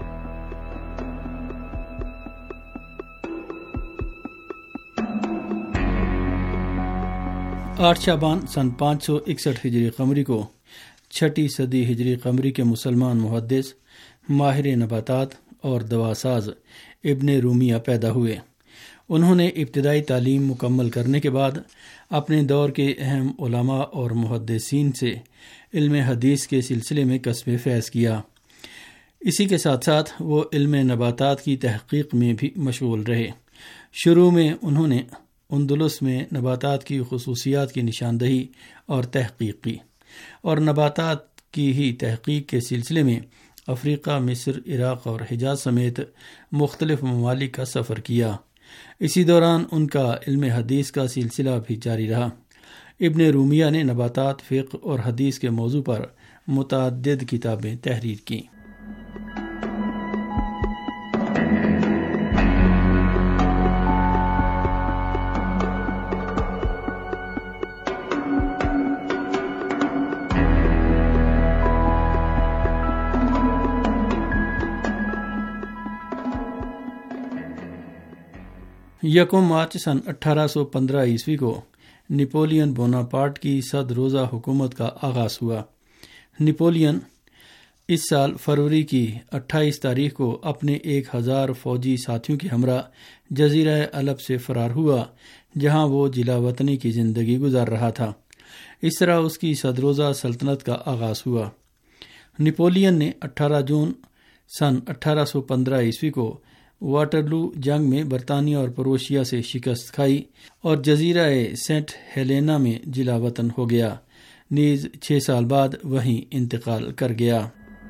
آٹھ شعبان سن پانچ سو اکسٹھ ہجری قمری کو چھٹی صدی ہجری قمری کے مسلمان محدث، ماہر نباتات اور دواساز ابن رومیہ پیدا ہوئے۔ انہوں نے ابتدائی تعلیم مکمل کرنے کے بعد اپنے دور کے اہم علماء اور محدثین سے علم حدیث کے سلسلے میں کسب فیض کیا۔ اسی کے ساتھ ساتھ وہ علم نباتات کی تحقیق میں بھی مشغول رہے۔ شروع میں انہوں نے اندلس میں نباتات کی خصوصیات کی نشاندہی اور تحقیق کی، اور نباتات کی ہی تحقیق کے سلسلے میں افریقہ، مصر، عراق اور حجاز سمیت مختلف ممالک کا سفر کیا۔ اسی دوران ان کا علم حدیث کا سلسلہ بھی جاری رہا۔ ابن رومیہ نے نباتات، فقہ اور حدیث کے موضوع پر متعدد کتابیں تحریر کیں۔ یکم مارچ سن اٹھارہ سو پندرہ عیسوی کو نپولین بوناپارٹ کی صد روزہ حکومت کا آغاز ہوا۔ نپولین اس سال فروری کی اٹھائیس تاریخ کو اپنے ایک ہزار فوجی ساتھیوں کے ہمراہ جزیرہ الب سے فرار ہوا، جہاں وہ جلا وطنی کی زندگی گزار رہا تھا۔ اس طرح اس کی صد روزہ سلطنت کا آغاز ہوا۔ نپولین نے اٹھارہ جون سن اٹھارہ سو پندرہ عیسوی کو واٹرلو جنگ میں برطانیہ اور پروشیا سے شکست کھائی اور جزیرہ سینٹ ہیلینا میں جلا وطن ہو گیا، نیز چھ سال بعد وہیں انتقال کر گیا۔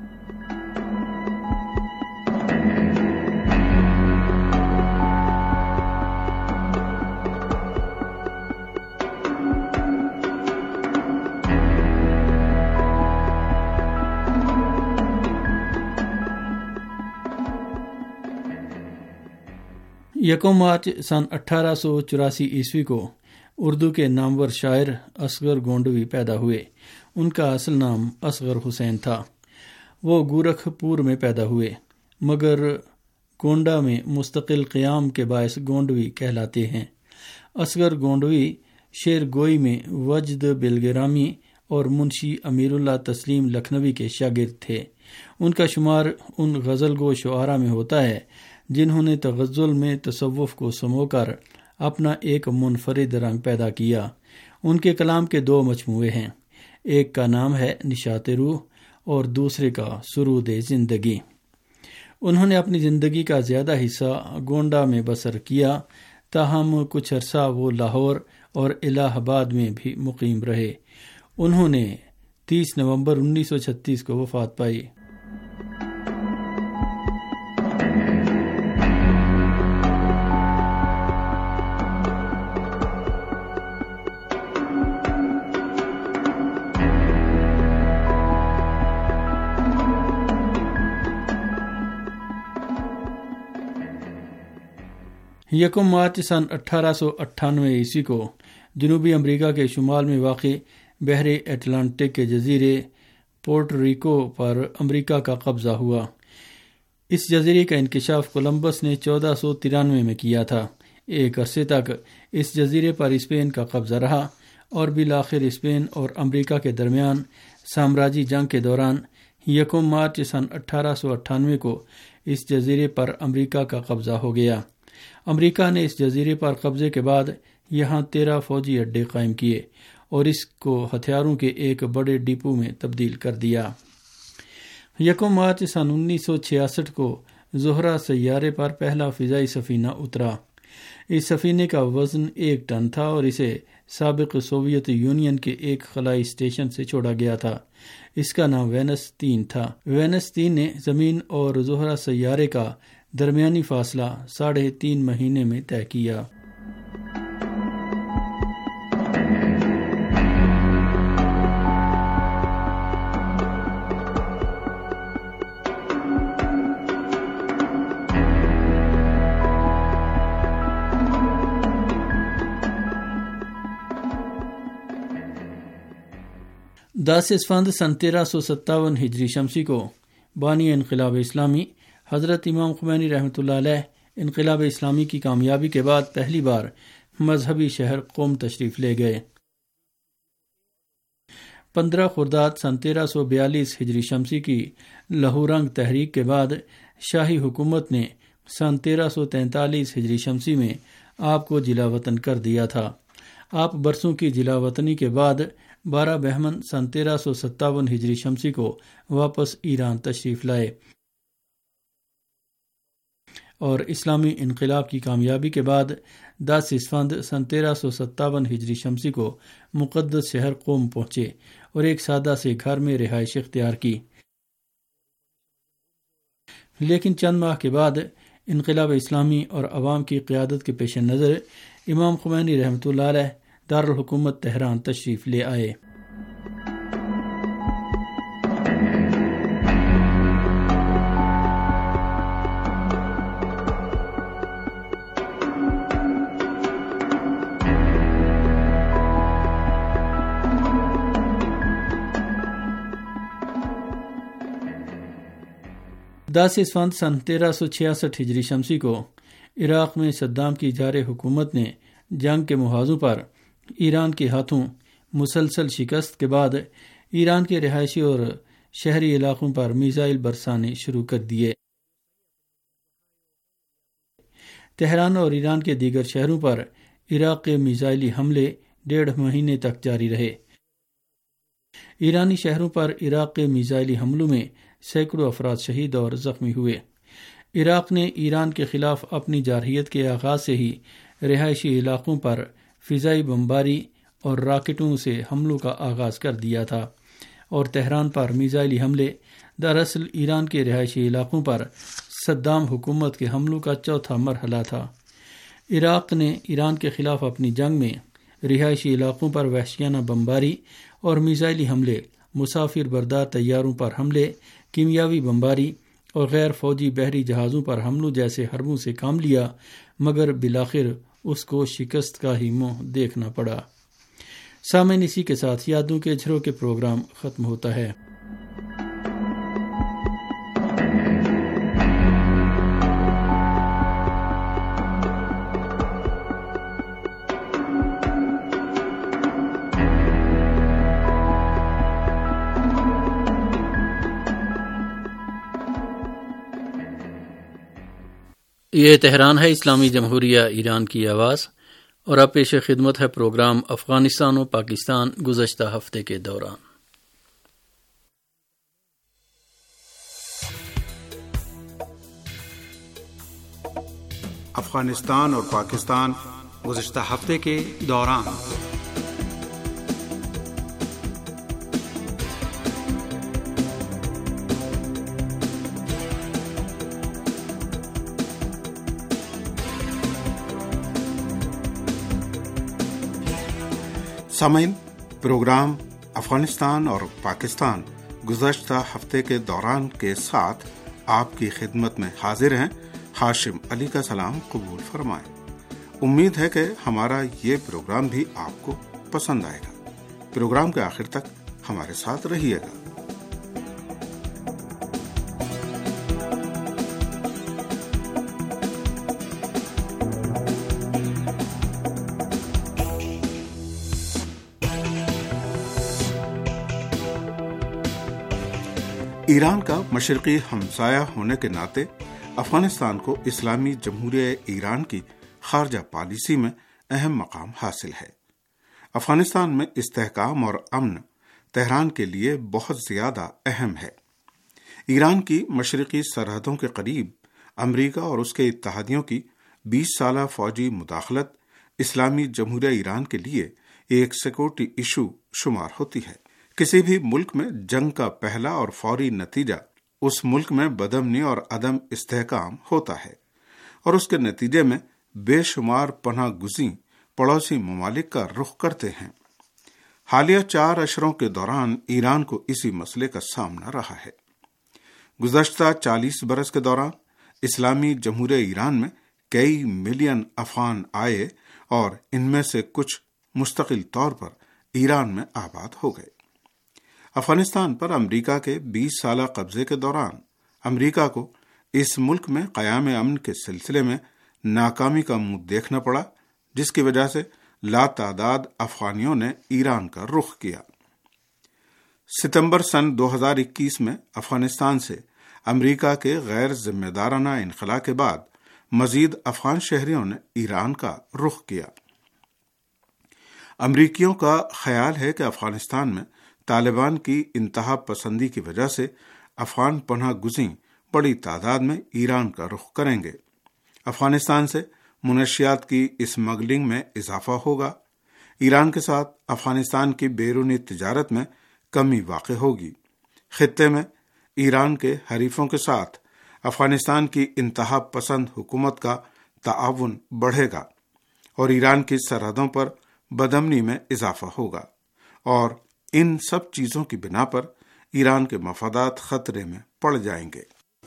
یکم مارچ سن اٹھارہ سو چوراسی عیسوی کو اردو کے نامور شاعر اصغر گونڈوی پیدا ہوئے۔ ان کا اصل نام اصغر حسین تھا۔ وہ گورکھپور میں پیدا ہوئے۔ مگر گونڈا میں مستقل قیام کے باعث گونڈوی کہلاتے ہیں۔ اصغر گونڈوی شعر گوئی میں وجد بلگرامی اور منشی امیر اللہ تسلیم لکھنوی کے شاگرد تھے۔ ان کا شمار ان غزل گو شعراء میں ہوتا ہے جنہوں نے تغزل میں تصوف کو سمو کر اپنا ایک منفرد رنگ پیدا کیا۔ ان کے کلام کے دو مجموعے ہیں، ایک کا نام ہے نشاط روح اور دوسرے کا سرود زندگی۔ انہوں نے اپنی زندگی کا زیادہ حصہ گونڈا میں بسر کیا، تاہم کچھ عرصہ وہ لاہور اور الہ آباد میں بھی مقیم رہے۔ انہوں نے تیس نومبر انیس سو چھتیس کو وفات پائی۔ یکم مارچ سن اٹھارہ سو اٹھانوے عیسوی کو جنوبی امریکہ کے شمال میں واقع بحر اٹلانٹک کے جزیرے پورٹو ریکو پر امریکہ کا قبضہ ہوا۔ اس جزیرے کا انکشاف کولمبس نے چودہ سو ترانوے میں کیا تھا۔ ایک عرصے تک اس جزیرے پر اسپین کا قبضہ رہا اور بالآخر اسپین اور امریکہ کے درمیان سامراجی جنگ کے دوران یکم مارچ سن اٹھارہ سو اٹھانوے کو اس جزیرے پر امریکہ کا قبضہ ہو گیا۔ امریکہ نے اس جزیرے پر قبضے کے بعد یہاں تیرہ فوجی اڈے قائم کیے اور اس کو ہتھیاروں کے ایک بڑے ڈپو میں تبدیل کر دیا۔ یکم مارچ سن انیس سو چھیاسٹھ کو زہرہ سیارے پر پہلا فضائی سفینہ اترا۔ اس سفینے کا وزن ایک ٹن تھا اور اسے سابق سوویت یونین کے ایک خلائی اسٹیشن سے چھوڑا گیا تھا۔ اس کا نام وینس تین تھا۔ وینس تین نے زمین اور زہرہ سیارے کا درمیانی فاصلہ ساڑھے تین مہینے میں طے کیا۔ دس اسفند سن تیرہ سو ستاون ہجری شمسی کو بانی انقلاب اسلامی حضرت امام خمینی رحمۃ اللہ علیہ انقلاب اسلامی کی کامیابی کے بعد پہلی بار مذہبی شہر قم تشریف لے گئے۔ پندرہ خرداد سن تیرہ سو بیالیس ہجری شمسی کی لہورنگ تحریک کے بعد شاہی حکومت نے سن تیرہ سو تینتالیس ہجری شمسی میں آپ کو جلا وطن کر دیا تھا۔ آپ برسوں کی جلا وطنی کے بعد بارہ بہمن سن تیرہ سو ستاون ہجری شمسی کو واپس ایران تشریف لائے اور اسلامی انقلاب کی کامیابی کے بعد دس اسفند سن تیرہ سو ستاون ہجری شمسی کو مقدس شہر قم پہنچے اور ایک سادہ سے گھر میں رہائش اختیار کی۔ لیکن چند ماہ کے بعد انقلاب اسلامی اور عوام کی قیادت کے پیش نظر امام خمینی رحمۃ اللہ علیہ دارالحکومت تہران تشریف لے آئے۔ دس اسفند سن تیرہ سو چھیاسٹھ ہجری شمسی کو عراق میں صدام کی جار حکومت نے جنگ کے محاذوں پر ایران کے ہاتھوں مسلسل شکست کے بعد ایران کے رہائشی اور شہری علاقوں پر میزائل برسانے شروع کر دیے۔ تہران اور ایران کے دیگر شہروں پر عراق کے میزائلی حملے ڈیڑھ مہینے تک جاری رہے۔ ایرانی شہروں پر عراق کے میزائلی حملوں میں سینکڑوں افراد شہید اور زخمی ہوئے۔ عراق نے ایران کے خلاف اپنی جارحیت کے آغاز سے ہی رہائشی علاقوں پر فضائی بمباری اور راکٹوں سے حملوں کا آغاز کر دیا تھا، اور تہران پر میزائلی حملے دراصل ایران کے رہائشی علاقوں پر صدام حکومت کے حملوں کا چوتھا مرحلہ تھا۔ عراق نے ایران کے خلاف اپنی جنگ میں رہائشی علاقوں پر وحشیانہ بمباری اور میزائلی حملے، مسافر بردار طیاروں پر حملے، کیمیاوی بمباری اور غیر فوجی بحری جہازوں پر حملوں جیسے حربوں سے کام لیا، مگر بالآخر اس کو شکست کا ہی منہ دیکھنا پڑا۔ سامعین، اسی کے ساتھ یادوں کے جھروکے پروگرام ختم ہوتا ہے۔ یہ تہران ہے، اسلامی جمہوریہ ایران کی آواز، اور اب پیش خدمت ہے پروگرام افغانستان و پاکستان گزشتہ ہفتے کے دوران۔ افغانستان اور پاکستان گزشتہ ہفتے کے دوران۔ سامعین، پروگرام افغانستان اور پاکستان گزشتہ ہفتے کے دوران کے ساتھ آپ کی خدمت میں حاضر ہیں۔ ہاشم علی کا سلام قبول فرمائیں۔ امید ہے کہ ہمارا یہ پروگرام بھی آپ کو پسند آئے گا۔ پروگرام کے آخر تک ہمارے ساتھ رہیے گا۔ ایران کا مشرقی ہمسایہ ہونے کے ناطے افغانستان کو اسلامی جمہوریہ ایران کی خارجہ پالیسی میں اہم مقام حاصل ہے۔ افغانستان میں استحکام اور امن تہران کے لیے بہت زیادہ اہم ہے۔ ایران کی مشرقی سرحدوں کے قریب امریکہ اور اس کے اتحادیوں کی بیس سالہ فوجی مداخلت اسلامی جمہوریہ ایران کے لیے ایک سیکورٹی ایشو شمار ہوتی ہے۔ کسی بھی ملک میں جنگ کا پہلا اور فوری نتیجہ اس ملک میں بدامنی اور عدم استحکام ہوتا ہے، اور اس کے نتیجے میں بے شمار پناہ گزین پڑوسی ممالک کا رخ کرتے ہیں۔ حالیہ چار اشروں کے دوران ایران کو اسی مسئلے کا سامنا رہا ہے۔ گزشتہ چالیس برس کے دوران اسلامی جمہوریہ ایران میں کئی ملین افغان آئے اور ان میں سے کچھ مستقل طور پر ایران میں آباد ہو گئے۔ افغانستان پر امریکہ کے بیس سالہ قبضے کے دوران امریکہ کو اس ملک میں قیام امن کے سلسلے میں ناکامی کا منہ دیکھنا پڑا، جس کی وجہ سے لاتعداد افغانیوں نے ایران کا رخ کیا۔ ستمبر سن دو ہزار اکیس میں افغانستان سے امریکہ کے غیر ذمہ دارانہ انخلا کے بعد مزید افغان شہریوں نے ایران کا رخ کیا۔ امریکیوں کا خیال ہے کہ افغانستان میں طالبان کی انتہا پسندی کی وجہ سے افغان پناہ گزین بڑی تعداد میں ایران کا رخ کریں گے۔ افغانستان سے منشیات کی اسمگلنگ میں اضافہ ہوگا۔ ایران کے ساتھ افغانستان کی بیرونی تجارت میں کمی واقع ہوگی۔ خطے میں ایران کے حریفوں کے ساتھ افغانستان کی انتہا پسند حکومت کا تعاون بڑھے گا، اور ایران کی سرحدوں پر بدامنی میں اضافہ ہوگا، اور ان سب چیزوں کی بنا پر ایران کے مفادات خطرے میں پڑ جائیں گے۔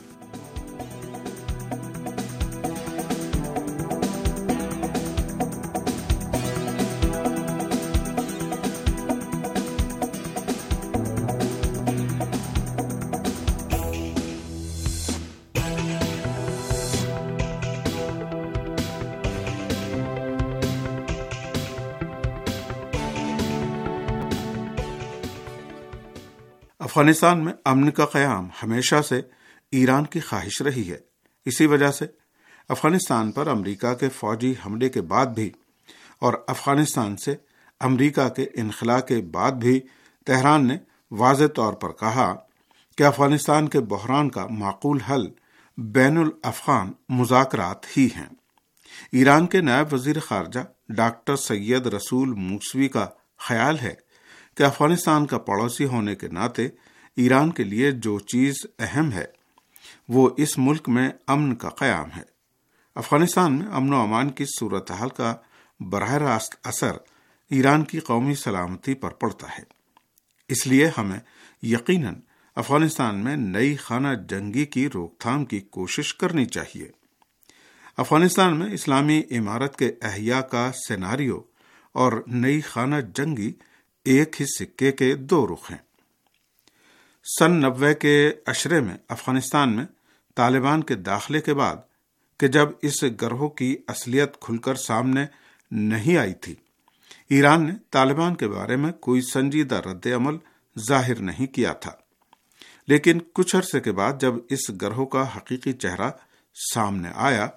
افغانستان میں امن کا قیام ہمیشہ سے ایران کی خواہش رہی ہے۔ اسی وجہ سے افغانستان پر امریکہ کے فوجی حملے کے بعد بھی اور افغانستان سے امریکہ کے انخلا کے بعد بھی تہران نے واضح طور پر کہا کہ افغانستان کے بحران کا معقول حل بین الافغان مذاکرات ہی ہیں۔ ایران کے نائب وزیر خارجہ ڈاکٹر سید رسول موسوی کا خیال ہے کہ افغانستان کا پڑوسی ہونے کے ناطے ایران کے لیے جو چیز اہم ہے وہ اس ملک میں امن کا قیام ہے۔ افغانستان میں امن و امان کی صورتحال کا براہ راست اثر ایران کی قومی سلامتی پر پڑتا ہے۔ اس لیے ہمیں یقیناً افغانستان میں نئی خانہ جنگی کی روک تھام کی کوشش کرنی چاہیے۔ افغانستان میں اسلامی عمارت کے احیاء کا سیناریو اور نئی خانہ جنگی ایک ہی سکے کے دو رخ ہیں۔ سن نوے کے عشرے میں افغانستان میں طالبان کے داخلے کے بعد کہ جب اس گروہ کی اصلیت کھل کر سامنے نہیں آئی تھی، ایران نے طالبان کے بارے میں کوئی سنجیدہ رد عمل ظاہر نہیں کیا تھا، لیکن کچھ عرصے کے بعد جب اس گروہ کا حقیقی چہرہ سامنے آیا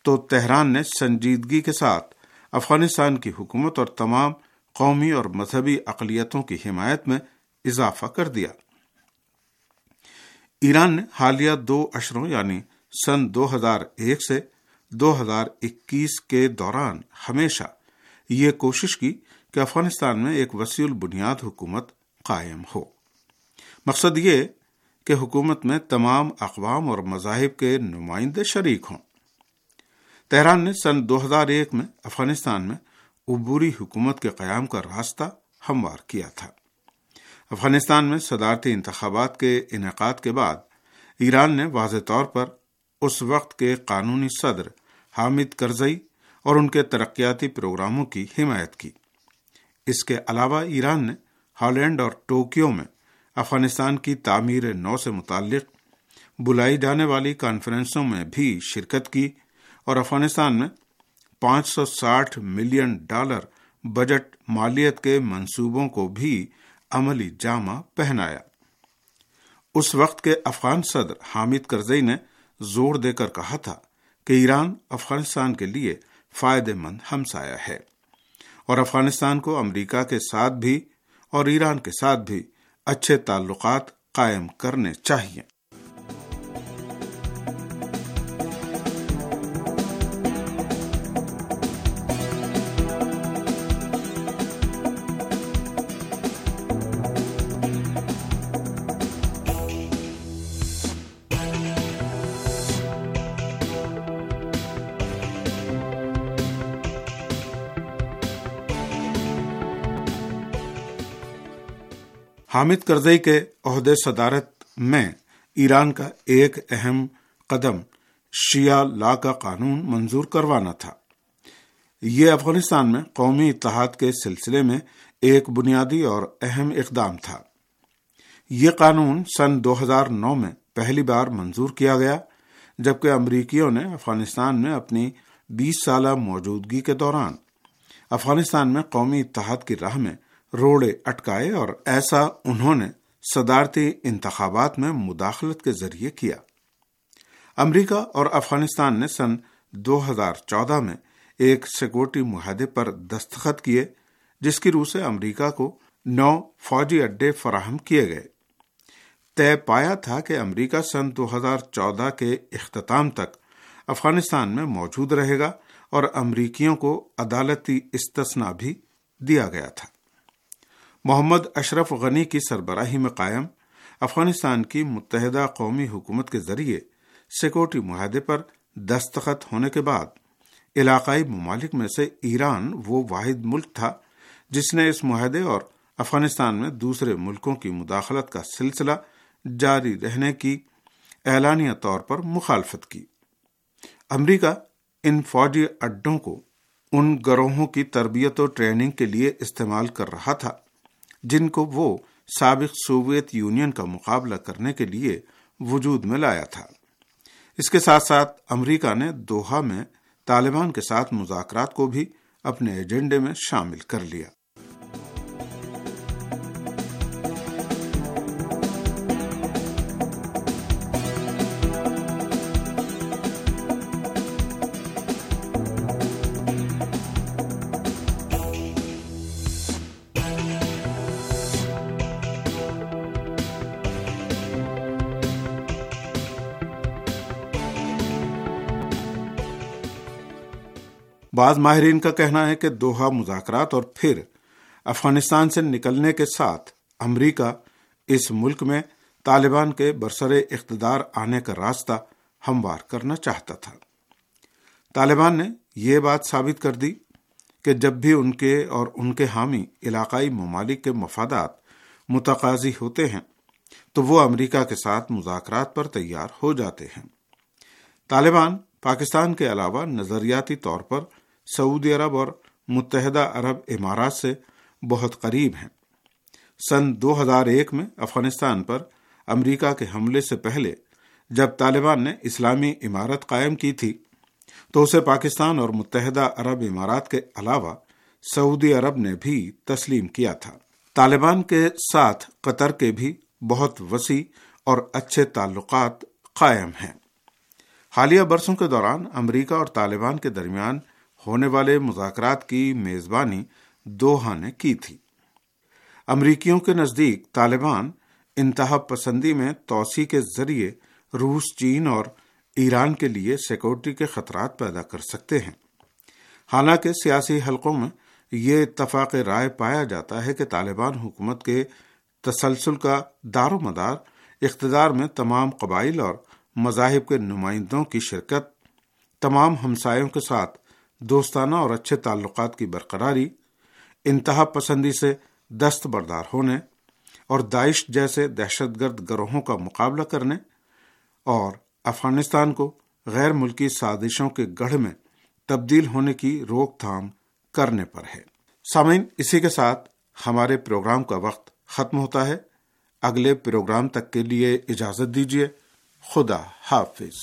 تو تہران نے سنجیدگی کے ساتھ افغانستان کی حکومت اور تمام قومی اور مذہبی اقلیتوں کی حمایت میں اضافہ کر دیا۔ ایران نے حالیہ دو اشروں یعنی سن دو ہزار ایک سے دو ہزار اکیس کے دوران ہمیشہ یہ کوشش کی کہ افغانستان میں ایک وسیع البنیاد حکومت قائم ہو۔ مقصد یہ کہ حکومت میں تمام اقوام اور مذاہب کے نمائندے شریک ہوں۔ تہران نے سن دو ہزار ایک میں افغانستان میں عبوری حکومت کے قیام کا راستہ ہموار کیا تھا۔ افغانستان میں صدارتی انتخابات کے انعقاد کے بعد ایران نے واضح طور پر اس وقت کے قانونی صدر حامد کرزئی اور ان کے ترقیاتی پروگراموں کی حمایت کی۔ اس کے علاوہ ایران نے ہالینڈ اور ٹوکیو میں افغانستان کی تعمیر نو سے متعلق بلائی جانے والی کانفرنسوں میں بھی شرکت کی اور افغانستان میں پانچ سو ساٹھ ملین ڈالر بجٹ مالیت کے منصوبوں کو بھی عملی جامہ پہنایا۔ اس وقت کے افغان صدر حامد کرزئی نے زور دے کر کہا تھا کہ ایران افغانستان کے لیے فائدہ مند ہمسایہ ہے اور افغانستان کو امریکہ کے ساتھ بھی اور ایران کے ساتھ بھی اچھے تعلقات قائم کرنے چاہیے۔ حامد کرزئی کے عہدے صدارت میں ایران کا ایک اہم قدم شیعہ لا کا قانون منظور کروانا تھا۔ یہ افغانستان میں قومی اتحاد کے سلسلے میں ایک بنیادی اور اہم اقدام تھا۔ یہ قانون سن دو ہزار نو میں پہلی بار منظور کیا گیا جبکہ امریکیوں نے افغانستان میں اپنی بیس سالہ موجودگی کے دوران افغانستان میں قومی اتحاد کی راہ میں روڑے اٹکائے اور ایسا انہوں نے صدارتی انتخابات میں مداخلت کے ذریعے کیا۔ امریکہ اور افغانستان نے سن دو ہزار چودہ میں ایک سیکورٹی معاہدے پر دستخط کیے جس کی روح سے امریکہ کو نو فوجی اڈے فراہم کیے گئے۔ طے پایا تھا کہ امریکہ سن دو ہزار چودہ کے اختتام تک افغانستان میں موجود رہے گا اور امریکیوں کو عدالتی استثناء بھی دیا گیا تھا۔ محمد اشرف غنی کی سربراہی میں قائم افغانستان کی متحدہ قومی حکومت کے ذریعے سیکورٹی معاہدے پر دستخط ہونے کے بعد علاقائی ممالک میں سے ایران وہ واحد ملک تھا جس نے اس معاہدے اور افغانستان میں دوسرے ملکوں کی مداخلت کا سلسلہ جاری رہنے کی اعلانیہ طور پر مخالفت کی۔ امریکہ ان فوجی اڈوں کو ان گروہوں کی تربیت و ٹریننگ کے لیے استعمال کر رہا تھا جن کو وہ سابق سوویت یونین کا مقابلہ کرنے کے لیے وجود میں لایا تھا۔ اس کے ساتھ ساتھ امریکہ نے دوحہ میں طالبان کے ساتھ مذاکرات کو بھی اپنے ایجنڈے میں شامل کر لیا۔ بعض ماہرین کا کہنا ہے کہ دوحہ مذاکرات اور پھر افغانستان سے نکلنے کے ساتھ امریکہ اس ملک میں طالبان کے برسر اقتدار آنے کا راستہ ہموار کرنا چاہتا تھا۔ طالبان نے یہ بات ثابت کر دی کہ جب بھی ان کے اور ان کے حامی علاقائی ممالک کے مفادات متقاضی ہوتے ہیں تو وہ امریکہ کے ساتھ مذاکرات پر تیار ہو جاتے ہیں۔ طالبان پاکستان کے علاوہ نظریاتی طور پر سعودی عرب اور متحدہ عرب امارات سے بہت قریب ہیں۔ سن دو ہزار ایک میں افغانستان پر امریکہ کے حملے سے پہلے جب طالبان نے اسلامی امارت قائم کی تھی تو اسے پاکستان اور متحدہ عرب امارات کے علاوہ سعودی عرب نے بھی تسلیم کیا تھا۔ طالبان کے ساتھ قطر کے بھی بہت وسیع اور اچھے تعلقات قائم ہیں۔ حالیہ برسوں کے دوران امریکہ اور طالبان کے درمیان ہونے والے مذاکرات کی میزبانی دوحہ نے کی تھی۔ امریکیوں کے نزدیک طالبان انتہا پسندی میں توسیع کے ذریعے روس، چین اور ایران کے لیے سیکورٹی کے خطرات پیدا کر سکتے ہیں۔ حالانکہ سیاسی حلقوں میں یہ اتفاق رائے پایا جاتا ہے کہ طالبان حکومت کے تسلسل کا دار و مدار اقتدار میں تمام قبائل اور مذاہب کے نمائندوں کی شرکت، تمام ہمسایوں کے ساتھ دوستانہ اور اچھے تعلقات کی برقراری، انتہا پسندی سے دستبردار ہونے اور داعش جیسے دہشت گرد گروہوں کا مقابلہ کرنے اور افغانستان کو غیر ملکی سازشوں کے گڑھ میں تبدیل ہونے کی روک تھام کرنے پر ہے۔ سامعین، اسی کے ساتھ ہمارے پروگرام کا وقت ختم ہوتا ہے۔ اگلے پروگرام تک کے لیے اجازت دیجیے۔ خدا حافظ۔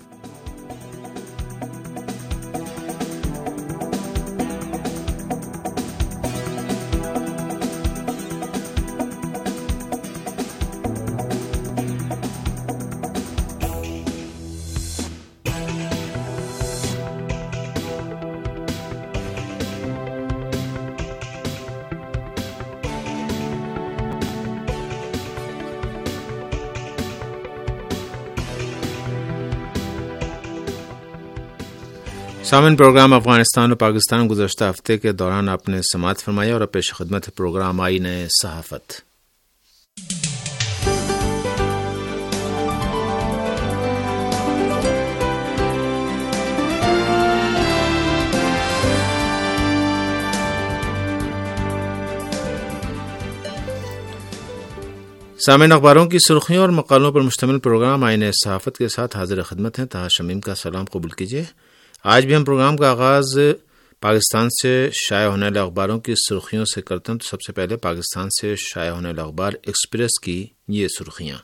سامعین، پروگرام افغانستان و پاکستان گزشتہ ہفتے کے دوران آپ نے سماعت فرمایا اور پیش خدمت پروگرام آئین صحافت۔ سامعین، اخباروں کی سرخیوں اور مقالوں پر مشتمل پروگرام آئین صحافت کے ساتھ حاضر خدمت ہیں۔ طاہر شمیم کا سلام قبول کیجیے۔ آج بھی ہم پروگرام کا آغاز پاکستان سے شائع ہونے والے اخباروں کی سرخیوں سے کرتے ہیں۔ تو سب سے پہلے پاکستان سے شائع ہونے والے اخبار ایکسپریس کی یہ سرخیاں۔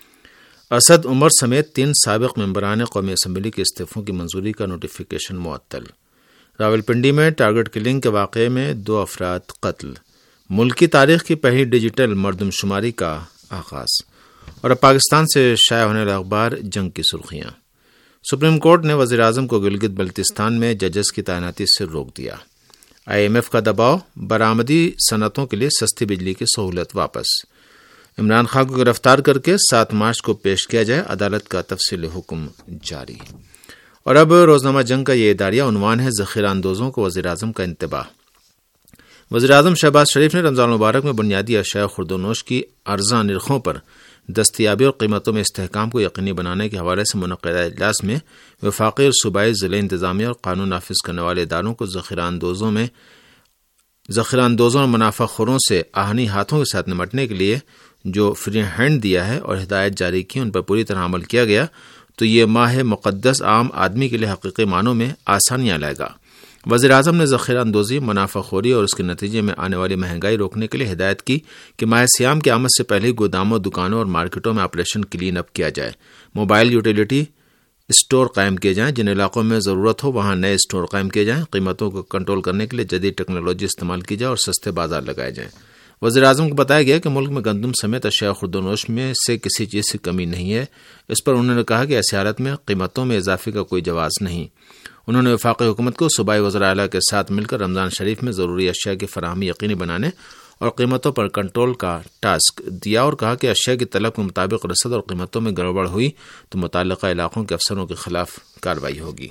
اسد عمر سمیت تین سابق ممبران قومی اسمبلی کے استعفوں کی منظوری کا نوٹیفیکیشن معطل۔ راولپنڈی میں ٹارگٹ کلنگ کے واقعے میں دو افراد قتل۔ ملک کی تاریخ کی پہلی ڈیجیٹل مردم شماری کا آغاز۔ اور اب پاکستان سے شائع ہونے والے اخبار جنگ کی سرخیاں۔ سپریم کورٹ نے وزیر اعظم کو گلگت بلتستان میں ججز کی تعیناتی سے روک دیا۔ آئی ایم ایف کا دباؤ، برآمدی صنعتوں کے لیے سستی بجلی کی سہولت واپس۔ عمران خان کو گرفتار کر کے سات مارچ کو پیش کیا جائے، عدالت کا تفصیلی حکم جاری۔ اور اب روزنامہ جنگ کا یہ اداریہ عنوان ہے ذخیرہ اندوزوں کو وزیر اعظم کا انتباہ۔ وزیر اعظم شہباز شریف نے رمضان المبارک میں بنیادی اشیاء خرد و نوش کی ارزاں نرخوں پر دستیابی اور قیمتوں میں استحکام کو یقینی بنانے کے حوالے سے منعقدہ اجلاس میں وفاقی اور صوبائی ضلع انتظامیہ اور قانون نافذ کرنے والے اداروں کو ذخیرہ اندوزوں میں ذخیرہ اندوزوں اور منافع خوروں سے آہنی ہاتھوں کے ساتھ نمٹنے کے لیے جو فری ہینڈ دیا ہے اور ہدایت جاری کی ان پر پوری طرح عمل کیا گیا تو یہ ماہ مقدس عام آدمی کے لیے حقیقی معنوں میں آسانیاں لائے گا۔ وزیر اعظم نے ذخیرہ اندوزی، منافع خوری اور اس کے نتیجے میں آنے والی مہنگائی روکنے کے لیے ہدایت کی کہ ماہ سیام کی آمد سے پہلے گوداموں، دکانوں اور مارکیٹوں میں آپریشن کلین اپ کیا جائے۔ موبائل یوٹیلیٹی اسٹور قائم کیے جائیں، جن علاقوں میں ضرورت ہو وہاں نئے اسٹور قائم کیے جائیں، قیمتوں کو کنٹرول کرنے کے لیے جدید ٹیکنالوجی استعمال کی جائے اور سستے بازار لگائے جائیں۔ وزیر اعظم کو بتایا گیا کہ ملک میں گندم سمیت اشیاء خرد و نوش میں سے کسی چیز کی کمی نہیں ہے۔ اس پر انہوں نے کہا کہ ایسی حالت میں قیمتوں میں اضافے کا کوئی جواز نہیں۔ انہوں نے وفاقی حکومت کو صوبائی وزراء اعلیٰ کے ساتھ مل کر رمضان شریف میں ضروری اشیاء کی فراہمی یقینی بنانے اور قیمتوں پر کنٹرول کا ٹاسک دیا اور کہا کہ اشیاء کی طلب کے مطابق رسد اور قیمتوں میں گڑبڑ ہوئی تو متعلقہ علاقوں کے افسروں کے خلاف کارروائی ہوگی۔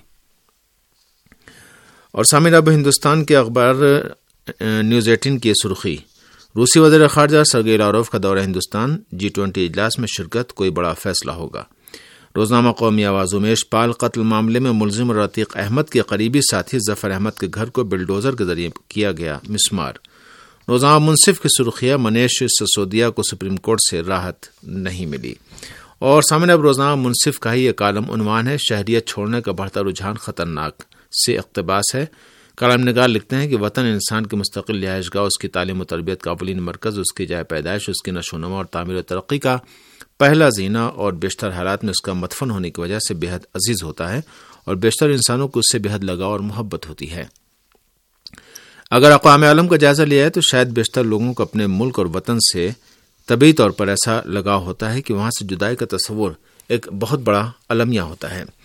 اور سامعین، اب ہندوستان کے اخبار نیوز ایٹین کی سرخی۔ روسی وزیر خارجہ سرگئی لاروف کا دورہ ہندوستان، جی ٹوئنٹی اجلاس میں شرکت، کوئی بڑا فیصلہ ہوگا۔ روزنامہ قومی آواز امیش پال قتل معاملے میں ملزم رتیق احمد کے قریبی ساتھی ظفر احمد کے گھر کو بلڈوزر کے ذریعے کیا گیا مسمار۔ روزنامہ منصف کی سرخیہ، منیش سسودیا کو سپریم کورٹ سے راحت نہیں ملی۔ اور سامنے اب روزنامہ منصف کا ہی یہ کالم عنوان ہے شہریت چھوڑنے کا بڑھتا رجحان خطرناک سے اقتباس ہے۔ کالم نگار لکھتے ہیں کہ وطن انسان کی مستقل رہائش گاہ، اس کی تعلیم و تربیت کا اولین مرکز، اس کی جائے پیدائش، اس کی نشو و نما اور تعمیر و ترقی کا پہلا زینہ اور بیشتر حالات میں اس کا مدفن ہونے کی وجہ سے بے حد عزیز ہوتا ہے اور بیشتر انسانوں کو اس سے بے حد لگاؤ اور محبت ہوتی ہے۔ اگر اقوام عالم کا جائزہ لیا ہے تو شاید بیشتر لوگوں کو اپنے ملک اور وطن سے طبعی طور پر ایسا لگاؤ ہوتا ہے کہ وہاں سے جدائی کا تصور ایک بہت بڑا المیہ ہوتا ہے۔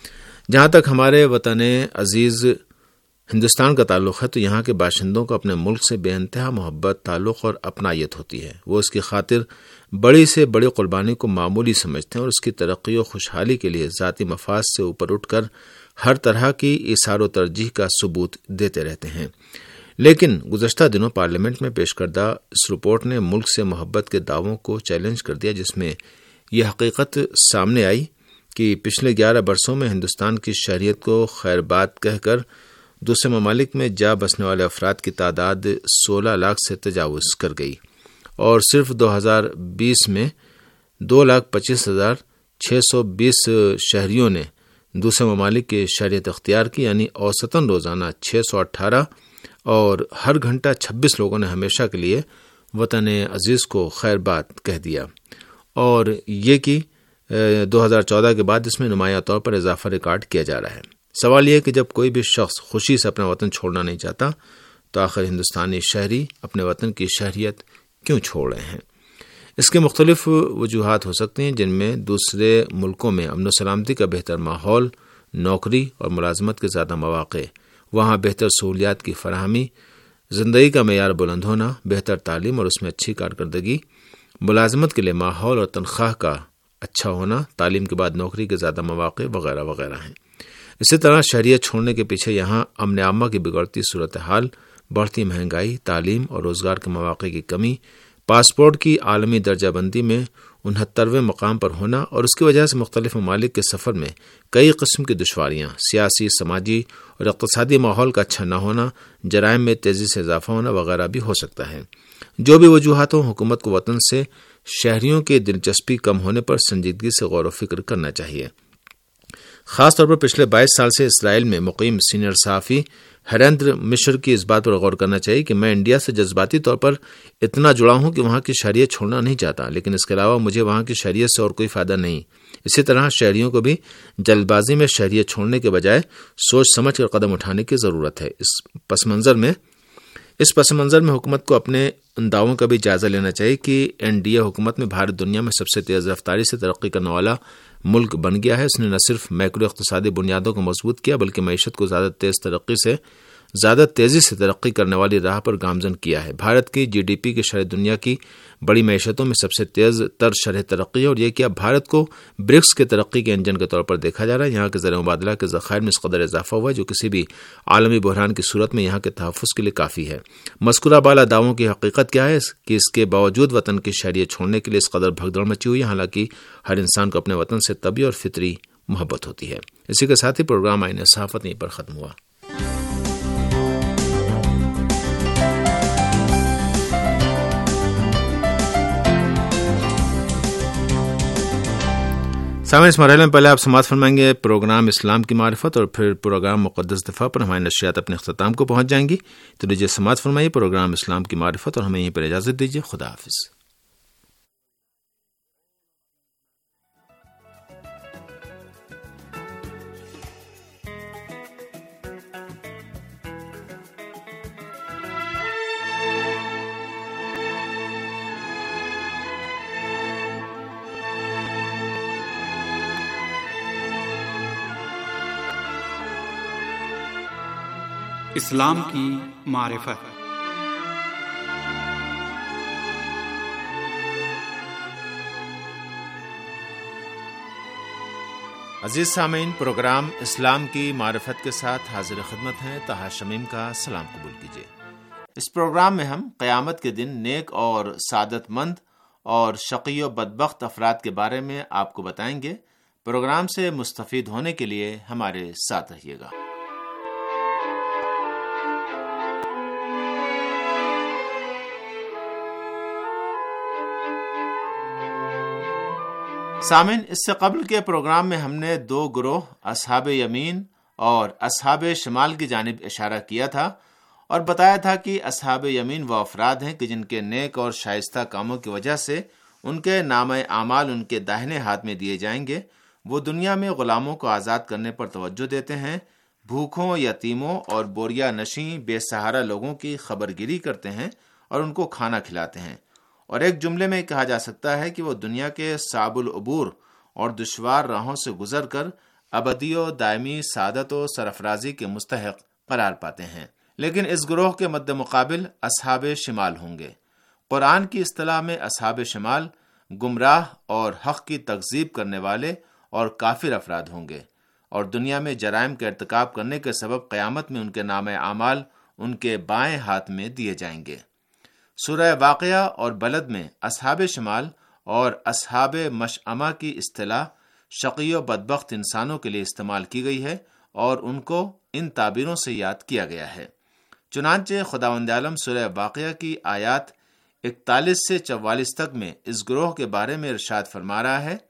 جہاں تک ہمارے وطن عزیز ہندوستان کا تعلق ہے تو یہاں کے باشندوں کو اپنے ملک سے بے انتہا محبت، تعلق اور اپنائیت ہوتی ہے۔ وہ اس کی خاطر بڑی سے بڑی قربانی کو معمولی سمجھتے ہیں اور اس کی ترقی و خوشحالی کے لیے ذاتی مفاد سے اوپر اٹھ کر ہر طرح کی ایثار و ترجیح کا ثبوت دیتے رہتے ہیں۔ لیکن گزشتہ دنوں پارلیمنٹ میں پیش کردہ اس رپورٹ نے ملک سے محبت کے دعووں کو چیلنج کر دیا، جس میں یہ حقیقت سامنے آئی کہ پچھلے گیارہ برسوں میں ہندوستان کی شہریت کو خیر بات کہہ کر دوسرے ممالک میں جا بسنے والے افراد کی تعداد سولہ لاکھ سے تجاوز کر گئی، اور صرف دو ہزار بیس میں دو لاکھ پچیس ہزار چھ سو بیس شہریوں نے دوسرے ممالک کی شہریت اختیار کی، یعنی اوسطاً روزانہ چھ سو اٹھارہ اور ہر گھنٹہ چھبیس لوگوں نے ہمیشہ کے لیے وطن عزیز کو خیر بات کہہ دیا، اور یہ کہ دو ہزار چودہ کے بعد اس میں نمایاں طور پر اضافہ ریکارڈ کیا جا رہا ہے۔ سوال یہ ہے کہ جب کوئی بھی شخص خوشی سے اپنا وطن چھوڑنا نہیں چاہتا تو آخر ہندوستانی شہری اپنے وطن کی شہریت کیوں چھوڑ رہے ہیں؟ اس کے مختلف وجوہات ہو سکتے ہیں، جن میں دوسرے ملکوں میں امن و سلامتی کا بہتر ماحول، نوکری اور ملازمت کے زیادہ مواقع، وہاں بہتر سہولیات کی فراہمی، زندگی کا معیار بلند ہونا، بہتر تعلیم اور اس میں اچھی کارکردگی، ملازمت کے لیے ماحول اور تنخواہ کا اچھا ہونا، تعلیم کے بعد نوکری کے زیادہ مواقع وغیرہ وغیرہ ہیں۔ اسی طرح شہریت چھوڑنے کے پیچھے یہاں امن عامہ کی بگڑتی صورتحال، بڑھتی مہنگائی، تعلیم اور روزگار کے مواقع کی کمی، پاسپورٹ کی عالمی درجہ بندی میں انہترویں مقام پر ہونا اور اس کی وجہ سے مختلف ممالک کے سفر میں کئی قسم کی دشواریاں، سیاسی، سماجی اور اقتصادی ماحول کا اچھا نہ ہونا، جرائم میں تیزی سے اضافہ ہونا وغیرہ بھی ہو سکتا ہے۔ جو بھی وجوہات ہوں، حکومت کو وطن سے شہریوں کی دلچسپی کم ہونے پر سنجیدگی سے غور و فکر کرنا چاہیے۔ خاص طور پر پچھلے بائیس سال سے اسرائیل میں مقیم سینئر صحافی ہریندر مشر کی اس بات پر غور کرنا چاہیے کہ میں انڈیا سے جذباتی طور پر اتنا جڑا ہوں کہ وہاں کی شہریت چھوڑنا نہیں چاہتا، لیکن اس کے علاوہ مجھے وہاں کی شہریت سے اور کوئی فائدہ نہیں۔ اسی طرح شہریوں کو بھی جلد بازی میں شہریت چھوڑنے کے بجائے سوچ سمجھ کر قدم اٹھانے کی ضرورت ہے۔ اس پس منظر میں اس پس منظر میں حکومت کو اپنے ان دعووں کا بھی جائزہ لینا چاہیے کہ این ڈی اے حکومت میں بھارت دنیا میں سب سے تیز رفتاری سے ترقی کرنے والا ملک بن گیا ہے۔ اس نے نہ صرف میکرو اقتصادی بنیادوں کو مضبوط کیا بلکہ معیشت کو زیادہ تیز ترقی سے زیادہ تیزی سے ترقی کرنے والی راہ پر گامزن کیا ہے۔ بھارت کی جی ڈی پی کی شرح دنیا کی بڑی معیشتوں میں سب سے تیز تر شرح ترقی ہے، اور یہ کہ اب بھارت کو برکس کے ترقی کے انجن کے طور پر دیکھا جا رہا ہے۔ یہاں کے زر مبادلہ کے ذخائر میں اس قدر اضافہ ہوا ہے جو کسی بھی عالمی بحران کی صورت میں یہاں کے تحفظ کے لیے کافی ہے۔ مذکورہ بالا دعووں کی حقیقت کیا ہے کہ اس کے باوجود وطن کی شہریت چھوڑنے کے لیے اس قدر بھگدڑ مچی ہوئی ہے، حالانکہ ہر انسان کو اپنے وطن سے طبیعی اور فطری محبت ہوتی ہے۔ اسی کے ساتھ ہی پروگرام آئین صحافت یہیں پر ختم ہوا۔ سامعین، اس مرحلے میں پہلے آپ سماعت فرمائیں گے پروگرام اسلام کی معرفت، اور پھر پروگرام مقدس دفاع پر ہماری نشریات اپنے اختتام کو پہنچ جائیں گی۔ تو لیجیے سماعت فرمائیے پروگرام اسلام کی معرفت، اور ہمیں یہیں پر اجازت دیجیے۔ خدا حافظ۔ اسلام کی معرفت۔ عزیز سامعین، پروگرام اسلام کی معرفت کے ساتھ حاضر خدمت ہیں۔ طاہر شمیم کا سلام قبول کیجیے۔ اس پروگرام میں ہم قیامت کے دن نیک اور سعادت مند اور شقی و بدبخت افراد کے بارے میں آپ کو بتائیں گے۔ پروگرام سے مستفید ہونے کے لیے ہمارے ساتھ رہیے گا۔ سامعین، اس سے قبل کے پروگرام میں ہم نے دو گروہ اصحاب یمین اور اصحاب شمال کی جانب اشارہ کیا تھا اور بتایا تھا کہ اصحاب یمین وہ افراد ہیں کہ جن کے نیک اور شائستہ کاموں کی وجہ سے ان کے نامہ اعمال ان کے داہنے ہاتھ میں دیے جائیں گے۔ وہ دنیا میں غلاموں کو آزاد کرنے پر توجہ دیتے ہیں، بھوکھوں، یتیموں اور بوریا نشیں بے سہارا لوگوں کی خبر گیری کرتے ہیں اور ان کو کھانا کھلاتے ہیں، اور ایک جملے میں کہا جا سکتا ہے کہ وہ دنیا کے صعب العبور اور دشوار راہوں سے گزر کر ابدی و دائمی سعادت و سرفرازی کے مستحق قرار پاتے ہیں۔ لیکن اس گروہ کے مد مقابل اصحاب شمال ہوں گے۔ قرآن کی اصطلاح میں اصحاب شمال گمراہ اور حق کی تکذیب کرنے والے اور کافر افراد ہوں گے، اور دنیا میں جرائم کا ارتکاب کرنے کے سبب قیامت میں ان کے نام اعمال ان کے بائیں ہاتھ میں دیے جائیں گے۔ سورہ واقعہ اور بلد میں اصحاب شمال اور اصحاب مشأمہ کی اصطلاح شقی و بدبخت انسانوں کے لیے استعمال کی گئی ہے، اور ان کو ان تعبیروں سے یاد کیا گیا ہے۔ چنانچہ خداوند عالم سورہ واقعہ کی آیات اکتالیس سے چوالیس تک میں اس گروہ کے بارے میں ارشاد فرما رہا ہے،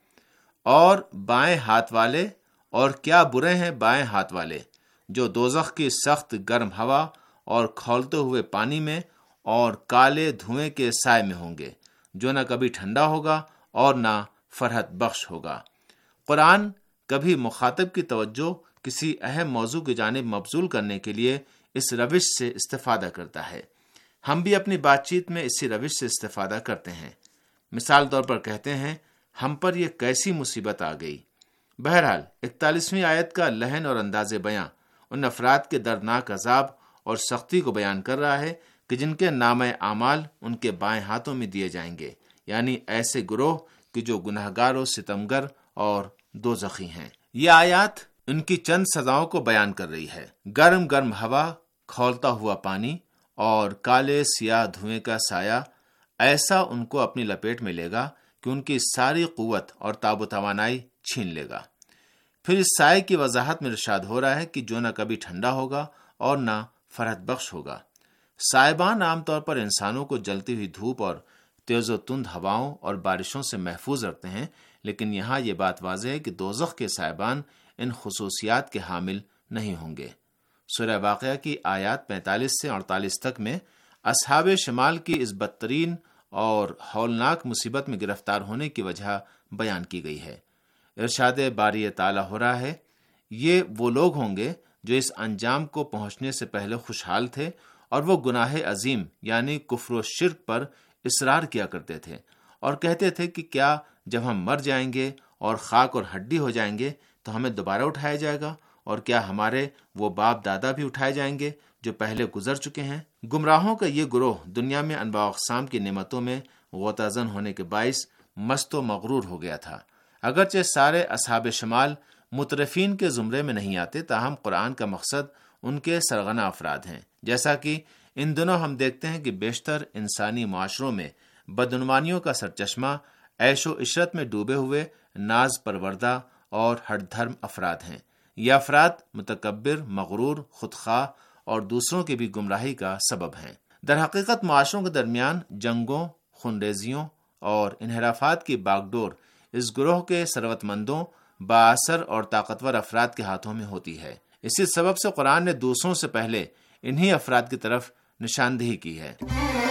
اور بائیں ہاتھ والے، اور کیا برے ہیں بائیں ہاتھ والے، جو دوزخ کی سخت گرم ہوا اور کھولتے ہوئے پانی میں اور کالے دھوئیں کے سائے میں ہوں گے، جو نہ کبھی ٹھنڈا ہوگا اور نہ فرحت بخش ہوگا۔ قرآن کبھی مخاطب کی توجہ کسی اہم موضوع کی جانب مبذول کرنے کے لیے اس روش سے استفادہ کرتا ہے۔ ہم بھی اپنی بات چیت میں اسی روش سے استفادہ کرتے ہیں۔ مثال طور پر کہتے ہیں، ہم پر یہ کیسی مصیبت آ گئی۔ بہرحال اکتالیسویں آیت کا لحن اور انداز بیاں ان افراد کے دردناک عذاب اور سختی کو بیان کر رہا ہے کہ جن کے نام اعمال ان کے بائیں ہاتھوں میں دیے جائیں گے، یعنی ایسے گروہ کہ جو گناہگار و ستمگر اور دوزخی ہیں۔ یہ آیات ان کی چند سزاؤں کو بیان کر رہی ہے۔ گرم گرم ہوا، کھولتا ہوا پانی اور کالے سیاہ دھوئیں کا سایہ ایسا ان کو اپنی لپیٹ میں لے گا کہ ان کی ساری قوت اور تاب و توانائی چھین لے گا۔ پھر اس سائے کی وضاحت میں ارشاد ہو رہا ہے کہ جو نہ کبھی ٹھنڈا ہوگا اور نہ فرحت بخش ہوگا۔ سائبان عام طور پر انسانوں کو جلتی ہوئی دھوپ اور تیز و تند ہواؤں اور بارشوں سے محفوظ رکھتے ہیں، لیکن یہاں یہ بات واضح ہے کہ دوزخ کے سائبان ان خصوصیات کے حامل نہیں ہوں گے۔ سورہ واقعہ کی آیات پینتالیس سے اڑتالیس تک میں اصحاب شمال کی اس بدترین اور ہولناک مصیبت میں گرفتار ہونے کی وجہ بیان کی گئی ہے۔ ارشاد باری تعالیٰ ہو رہا ہے، یہ وہ لوگ ہوں گے جو اس انجام کو پہنچنے سے پہلے خوشحال تھے، اور وہ گناہ عظیم یعنی کفر و شرک پر اصرار کیا کرتے تھے، اور کہتے تھے کہ کیا جب ہم مر جائیں گے اور خاک اور ہڈی ہو جائیں گے تو ہمیں دوبارہ اٹھایا جائے گا، اور کیا ہمارے وہ باپ دادا بھی اٹھائے جائیں گے جو پہلے گزر چکے ہیں۔ گمراہوں کا یہ گروہ دنیا میں انواع و اقسام کی نعمتوں میں غوطہ زن ہونے کے باعث مست و مغرور ہو گیا تھا۔ اگرچہ سارے اصحاب شمال مترفین کے زمرے میں نہیں آتے، تاہم قرآن کا مقصد ان کے سرغنہ افراد ہیں۔ جیسا کہ ان دنوں ہم دیکھتے ہیں کہ بیشتر انسانی معاشروں میں بدعنوانیوں کا سرچشمہ عیش و عشرت میں ڈوبے ہوئے ناز پروردہ اور ہٹ دھرم افراد ہیں۔ یہ افراد متکبر، مغرور، خودخواہ اور دوسروں کی بھی گمراہی کا سبب ہیں۔ در حقیقت معاشروں کے درمیان جنگوں، خونریزیوں اور انحرافات کی باغ ڈور اس گروہ کے ثروت مندوں، بااثر اور طاقتور افراد کے ہاتھوں میں ہوتی ہے۔ اسی سبب سے قرآن نے دوسروں سے پہلے انہی افراد کی طرف نشاندہی کی ہے۔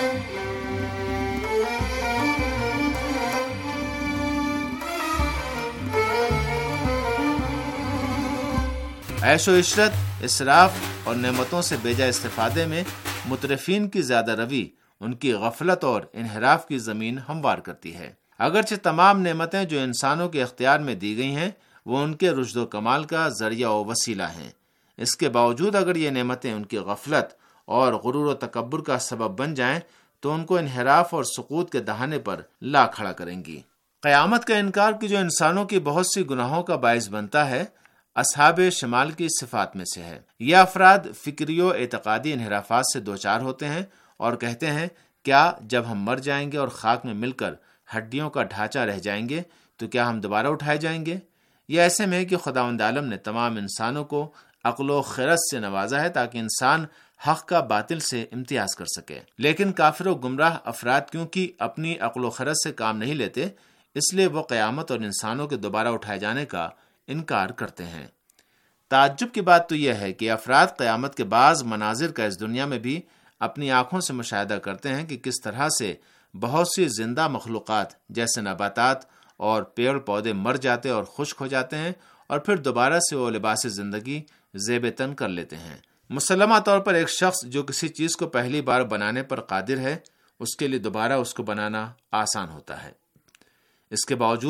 عیش و عشرت، اسراف اور نعمتوں سے بیجا استفادے میں مترفین کی زیادہ روی ان کی غفلت اور انحراف کی زمین ہموار کرتی ہے۔ اگرچہ تمام نعمتیں جو انسانوں کے اختیار میں دی گئی ہیں وہ ان کے رشد و کمال کا ذریعہ و وسیلہ ہیں، اس کے باوجود اگر یہ نعمتیں ان کی غفلت اور غرور و تکبر کا سبب بن جائیں تو ان کو انحراف اور سقوط کے دہانے پر لا کھڑا کریں گی۔ قیامت کا انکار کی جو انسانوں کی بہت سی گناہوں کا باعث بنتا ہے، اصحاب شمال کی صفات میں سے ہے۔ یہ افراد فکری و اعتقادی انحرافات سے دوچار ہوتے ہیں اور کہتے ہیں، کیا جب ہم مر جائیں گے اور خاک میں مل کر ہڈیوں کا ڈھانچہ رہ جائیں گے تو کیا ہم دوبارہ اٹھائے جائیں گے؟ یہ ایسے میں ہے کہ خداوند عالم نے تمام انسانوں کو عقل و خرد سے نوازا ہے تاکہ انسان حق کا باطل سے امتیاز کر سکے۔ لیکن کافر و گمراہ افراد کیونکہ اپنی عقل و خرد سے کام نہیں لیتے، اس لیے وہ قیامت اور انسانوں کے دوبارہ اٹھائے جانے کا انکار کرتے ہیں۔ تعجب کی بات تو یہ ہے کہ افراد قیامت کے بعض مناظر کا اس دنیا میں بھی اپنی آنکھوں سے مشاہدہ کرتے ہیں کہ کس طرح سے بہت سی زندہ مخلوقات جیسے نباتات اور پیڑ پودے مر جاتے اور خشک ہو جاتے ہیں، اور پھر دوبارہ سے وہ لباس زندگی زیب تن کر لیتے ہیں۔ مسلمہ طور پر ایک شخص جو کسی چیز کو پہلی بار بنانے پر قادر ہے، اس کے لیے دوبارہ اس کو بنانا آسان ہوتا ہے۔ اس کے باوجود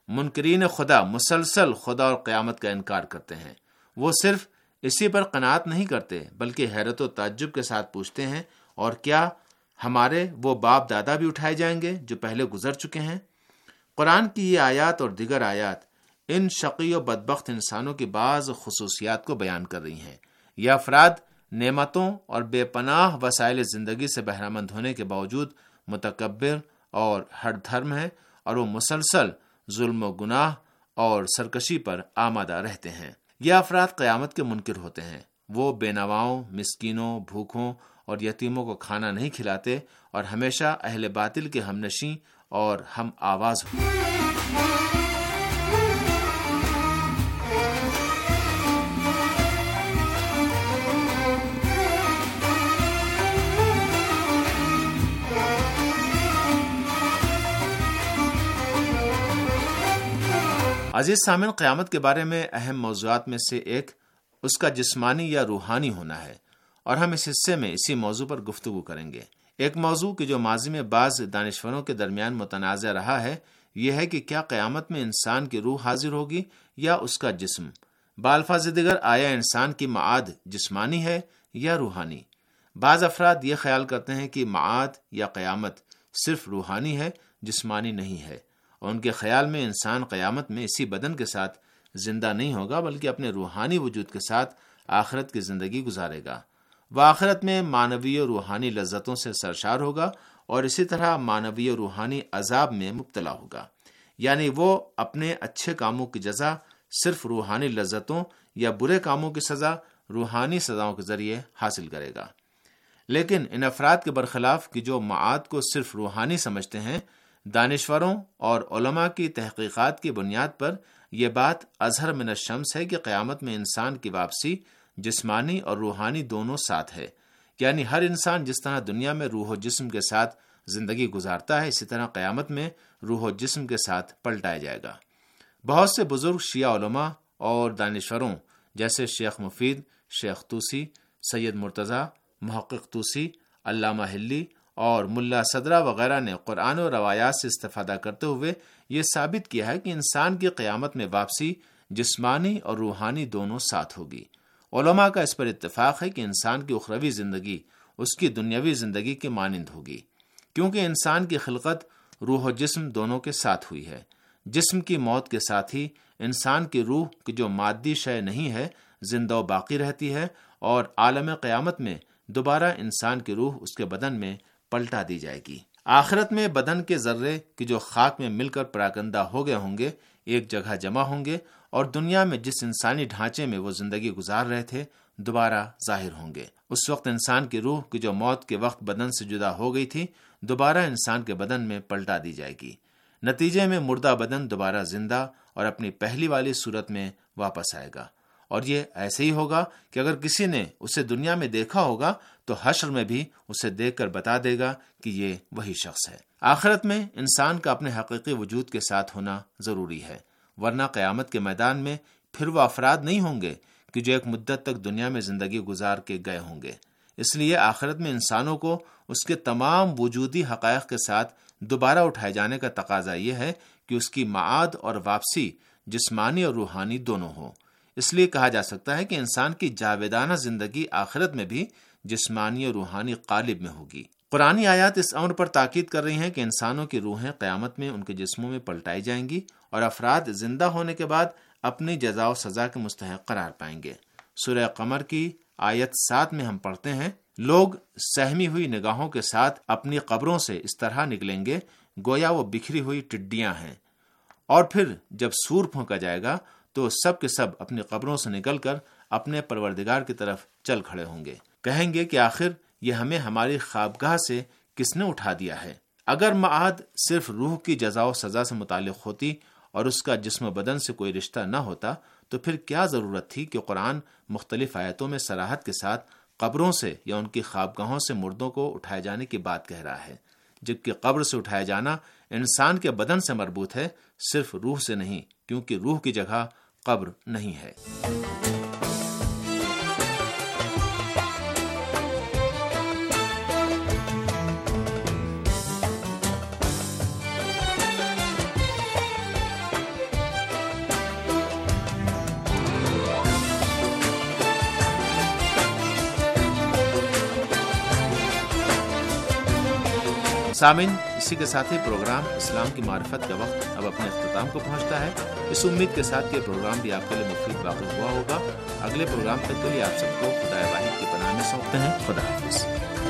منکرین خدا مسلسل خدا اور قیامت کا انکار کرتے ہیں۔ وہ صرف اسی پر قناعت نہیں کرتے بلکہ حیرت و تعجب کے ساتھ پوچھتے ہیں، اور کیا ہمارے وہ باپ دادا بھی اٹھائے جائیں گے جو پہلے گزر چکے ہیں؟ قرآن کی یہ آیات اور دیگر آیات ان شقی و بدبخت انسانوں کی بعض خصوصیات کو بیان کر رہی ہیں۔ یہ افراد نعمتوں اور بے پناہ وسائل زندگی سے بہرہ مند ہونے کے باوجود متکبر اور ہٹ دھرم ہیں، اور وہ مسلسل ظلم و گناہ اور سرکشی پر آمادہ رہتے ہیں۔ یہ افراد قیامت کے منکر ہوتے ہیں۔ وہ بے نواؤں، مسکینوں، بھوکھوں اور یتیموں کو کھانا نہیں کھلاتے اور ہمیشہ اہل باطل کے ہمنشیں اور ہم آواز ہوتے ہیں۔ عزیز سامعین، قیامت کے بارے میں اہم موضوعات میں سے ایک اس کا جسمانی یا روحانی ہونا ہے، اور ہم اس حصے میں اسی موضوع پر گفتگو کریں گے۔ ایک موضوع کہ جو ماضی میں بعض دانشوروں کے درمیان متنازع رہا ہے، یہ ہے کہ کیا قیامت میں انسان کی روح حاضر ہوگی یا اس کا جسم؟ بالفاظ دیگر، آیا انسان کی معاد جسمانی ہے یا روحانی؟ بعض افراد یہ خیال کرتے ہیں کہ معاد یا قیامت صرف روحانی ہے، جسمانی نہیں ہے، اور ان کے خیال میں انسان قیامت میں اسی بدن کے ساتھ زندہ نہیں ہوگا بلکہ اپنے روحانی وجود کے ساتھ آخرت کی زندگی گزارے گا۔ وہ آخرت میں معنوی و روحانی لذتوں سے سرشار ہوگا اور اسی طرح معنوی و روحانی عذاب میں مبتلا ہوگا، یعنی وہ اپنے اچھے کاموں کی جزا صرف روحانی لذتوں یا برے کاموں کی سزا روحانی سزاؤں کے ذریعے حاصل کرے گا۔ لیکن ان افراد کے برخلاف کہ جو معاد کو صرف روحانی سمجھتے ہیں، دانشوروں اور علماء کی تحقیقات کی بنیاد پر یہ بات اظہر من الشمس ہے کہ قیامت میں انسان کی واپسی جسمانی اور روحانی دونوں ساتھ ہے، یعنی ہر انسان جس طرح دنیا میں روح و جسم کے ساتھ زندگی گزارتا ہے، اسی طرح قیامت میں روح و جسم کے ساتھ پلٹایا جائے گا۔ بہت سے بزرگ شیعہ علماء اور دانشوروں جیسے شیخ مفید، شیخ طوسی، سید مرتضیٰ، محقق طوسی، علامہ حلی اور ملا صدرہ وغیرہ نے قرآن و روایات سے استفادہ کرتے ہوئے یہ ثابت کیا ہے کہ انسان کی قیامت میں واپسی جسمانی اور روحانی دونوں ساتھ ہوگی۔ علماء کا اس پر اتفاق ہے کہ انسان کی اخروی زندگی اس کی دنیاوی زندگی کے مانند ہوگی، کیونکہ انسان کی خلقت روح و جسم دونوں کے ساتھ ہوئی ہے۔ جسم کی موت کے ساتھ ہی انسان کی روح کی جو مادی شے نہیں ہے زندہ و باقی رہتی ہے، اور عالم قیامت میں دوبارہ انسان کی روح اس کے بدن میں پلٹا دی جائے گی۔ آخرت میں بدن کے ذرے کہ جو خاک میں مل کر پراکندہ ہو گئے ہوں گے ایک جگہ جمع ہوں گے، اور دنیا میں جس انسانی ڈھانچے میں وہ زندگی گزار رہے تھے دوبارہ ظاہر ہوں گے۔ اس وقت انسان کی روح کی جو موت کے وقت بدن سے جدا ہو گئی تھی دوبارہ انسان کے بدن میں پلٹا دی جائے گی۔ نتیجے میں مردہ بدن دوبارہ زندہ اور اپنی پہلی والی صورت میں واپس آئے گا، اور یہ ایسے ہی ہوگا کہ اگر کسی نے اسے دنیا میں دیکھا ہوگا تو حشر میں بھی اسے دیکھ کر بتا دے گا کہ یہ وہی شخص ہے۔ آخرت میں انسان کا اپنے حقیقی وجود کے ساتھ ہونا ضروری ہے، ورنہ قیامت کے میدان میں پھر وہ افراد نہیں ہوں گے کہ جو ایک مدت تک دنیا میں زندگی گزار کے گئے ہوں گے۔ اس لیے آخرت میں انسانوں کو اس کے تمام وجودی حقائق کے ساتھ دوبارہ اٹھائے جانے کا تقاضا یہ ہے کہ اس کی معاد اور واپسی جسمانی اور روحانی دونوں ہو۔ اس لیے کہا جا سکتا ہے کہ انسان کی جاویدانہ زندگی آخرت میں بھی جسمانی اور روحانی قالب میں ہوگی۔ قرآنی آیات اس امر پر تاکید کر رہی ہیں کہ انسانوں کی روحیں قیامت میں ان کے جسموں میں پلٹائی جائیں گی اور افراد زندہ ہونے کے بعد اپنی جزا و سزا کے مستحق قرار پائیں گے۔ سورہ قمر کی آیت سات میں ہم پڑھتے ہیں، لوگ سہمی ہوئی نگاہوں کے ساتھ اپنی قبروں سے اس طرح نکلیں گے گویا وہ بکھری ہوئی ٹڈیاں ہیں، اور پھر جب سور پھونکا جائے گا تو سب کے سب اپنی قبروں سے نکل کر اپنے پروردگار کی طرف چل کھڑے ہوں گے، کہیں گے کہ آخر یہ ہمیں ہماری خوابگاہ سے کس نے اٹھا دیا ہے۔ اگر معاد صرف روح کی جزا و سزا سے متعلق ہوتی اور اس کا جسم و بدن سے کوئی رشتہ نہ ہوتا تو پھر کیا ضرورت تھی کہ قرآن مختلف آیتوں میں صراحت کے ساتھ قبروں سے یا ان کی خوابگاہوں سے مردوں کو اٹھائے جانے کی بات کہہ رہا ہے، جبکہ قبر سے اٹھایا جانا انسان کے بدن سے مربوط ہے، صرف روح سے نہیں، کیونکہ روح کی جگہ قبر نہیں ہے۔ سامعین، اسی کے ساتھ ہی پروگرام اسلام کی معرفت کا وقت اب اپنے اختتام کو پہنچتا ہے۔ اس امید کے ساتھ کہ پروگرام بھی آپ کے لیے مفید واقع ہوا ہوگا۔ اگلے پروگرام تک کے لیے آپ سب کو خدا واحد کی پناہ میں سونپتے ہیں۔ خدا حافظ۔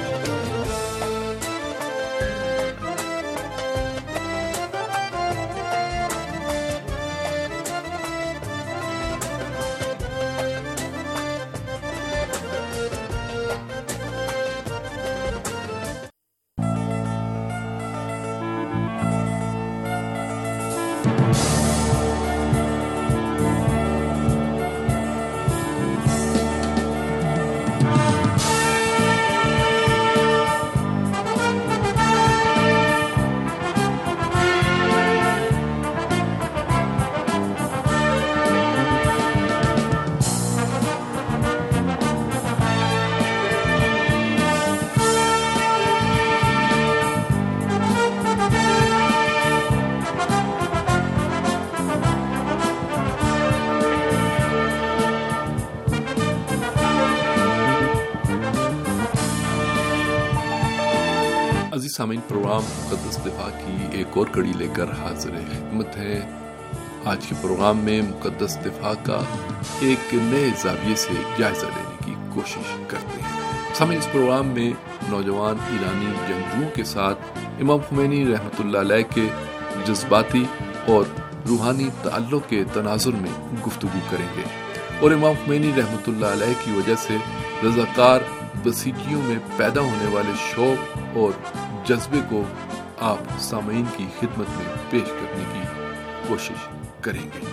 سامعین، پروگرام مقدس دفاع کی ایک اور کڑی لے کر حاضر خدمت ہے۔ آج کے پروگرام میں مقدس دفاع کا ایک نئے زاویے سے جائزہ لینے کی کوشش کرتے ہیں۔ سامعین، اس پروگرام میں نوجوان ایرانی جنگجوؤں کے ساتھ امام خمینی رحمۃ اللہ علیہ کے جذباتی اور روحانی تعلق کے تناظر میں گفتگو کریں گے، اور امام خمینی رحمۃ اللہ علیہ کی وجہ سے رضاکار بسیجیوں میں پیدا ہونے والے شوق اور جذبے کو آپ سامعین کی خدمت میں پیش کرنے کی کوشش کریں گے۔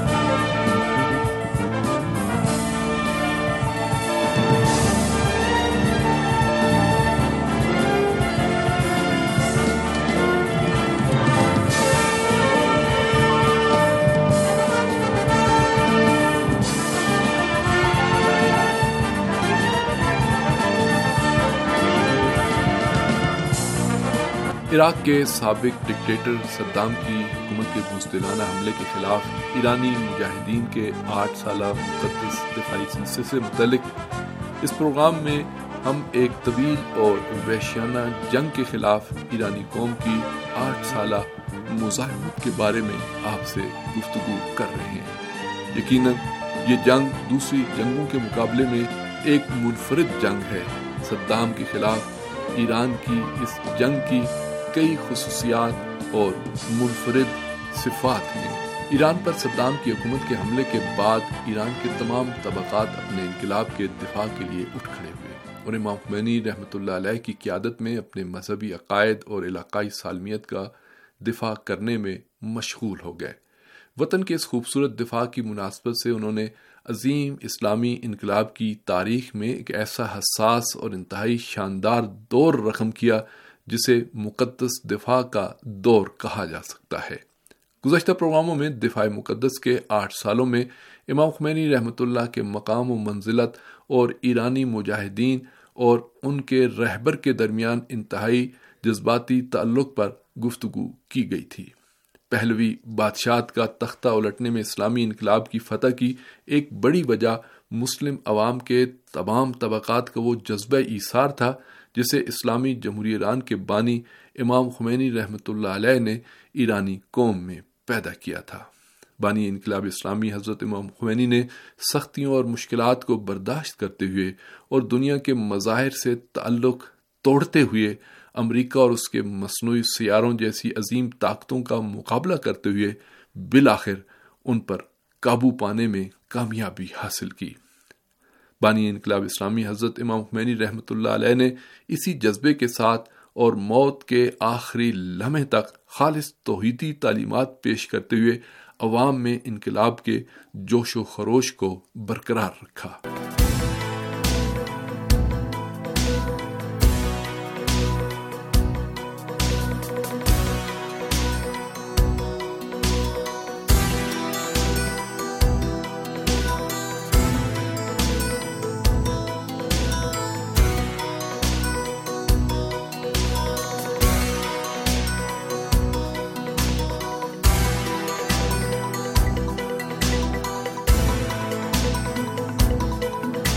عراق کے سابق ڈکٹیٹر صدام کی حکومت کے بزدلانہ حملے کے خلاف ایرانی مجاہدین کے آٹھ سالہ مقدس دفاعی سلسلے سے متعلق اس پروگرام میں ہم ایک طویل اور وحشیانہ جنگ کے خلاف ایرانی قوم کی آٹھ سالہ مزاحمت کے بارے میں آپ سے گفتگو کر رہے ہیں۔ یقیناً یہ جنگ دوسری جنگوں کے مقابلے میں ایک منفرد جنگ ہے۔ صدام کے خلاف ایران کی اس جنگ کی کئی خصوصیات اور منفرد صفات ہیں۔ ایران پر صدام کی حکومت کے حملے کے بعد ایران کے تمام طبقات اپنے انقلاب کے دفاع کے لیے اٹھ کھڑے ہوئے اور امام خمینی رحمۃ اللہ علیہ کی قیادت میں اپنے مذہبی عقائد اور علاقائی سالمیت کا دفاع کرنے میں مشغول ہو گئے۔ وطن کے اس خوبصورت دفاع کی مناسبت سے انہوں نے عظیم اسلامی انقلاب کی تاریخ میں ایک ایسا حساس اور انتہائی شاندار دور رقم کیا جسے مقدس دفاع کا دور کہا جا سکتا ہے۔ گزشتہ پروگراموں میں دفاع مقدس کے آٹھ سالوں میں امام خمینی رحمۃ اللہ کے مقام و منزلت اور ایرانی مجاہدین اور ان کے رہبر کے درمیان انتہائی جذباتی تعلق پر گفتگو کی گئی تھی۔ پہلوی بادشاہت کا تختہ الٹنے میں اسلامی انقلاب کی فتح کی ایک بڑی وجہ مسلم عوام کے تمام طبقات کا وہ جذبہ ایثار تھا جسے اسلامی جمہوریہ ایران کے بانی امام خمینی رحمۃ اللہ علیہ نے ایرانی قوم میں پیدا کیا تھا۔ بانی انقلاب اسلامی حضرت امام خمینی نے سختیوں اور مشکلات کو برداشت کرتے ہوئے اور دنیا کے مظاہر سے تعلق توڑتے ہوئے امریکہ اور اس کے مصنوعی سیاروں جیسی عظیم طاقتوں کا مقابلہ کرتے ہوئے بالآخر ان پر قابو پانے میں کامیابی حاصل کی۔ بانی انقلاب اسلامی حضرت امام خمینی رحمۃ اللہ علیہ نے اسی جذبے کے ساتھ اور موت کے آخری لمحے تک خالص توحیدی تعلیمات پیش کرتے ہوئے عوام میں انقلاب کے جوش و خروش کو برقرار رکھا۔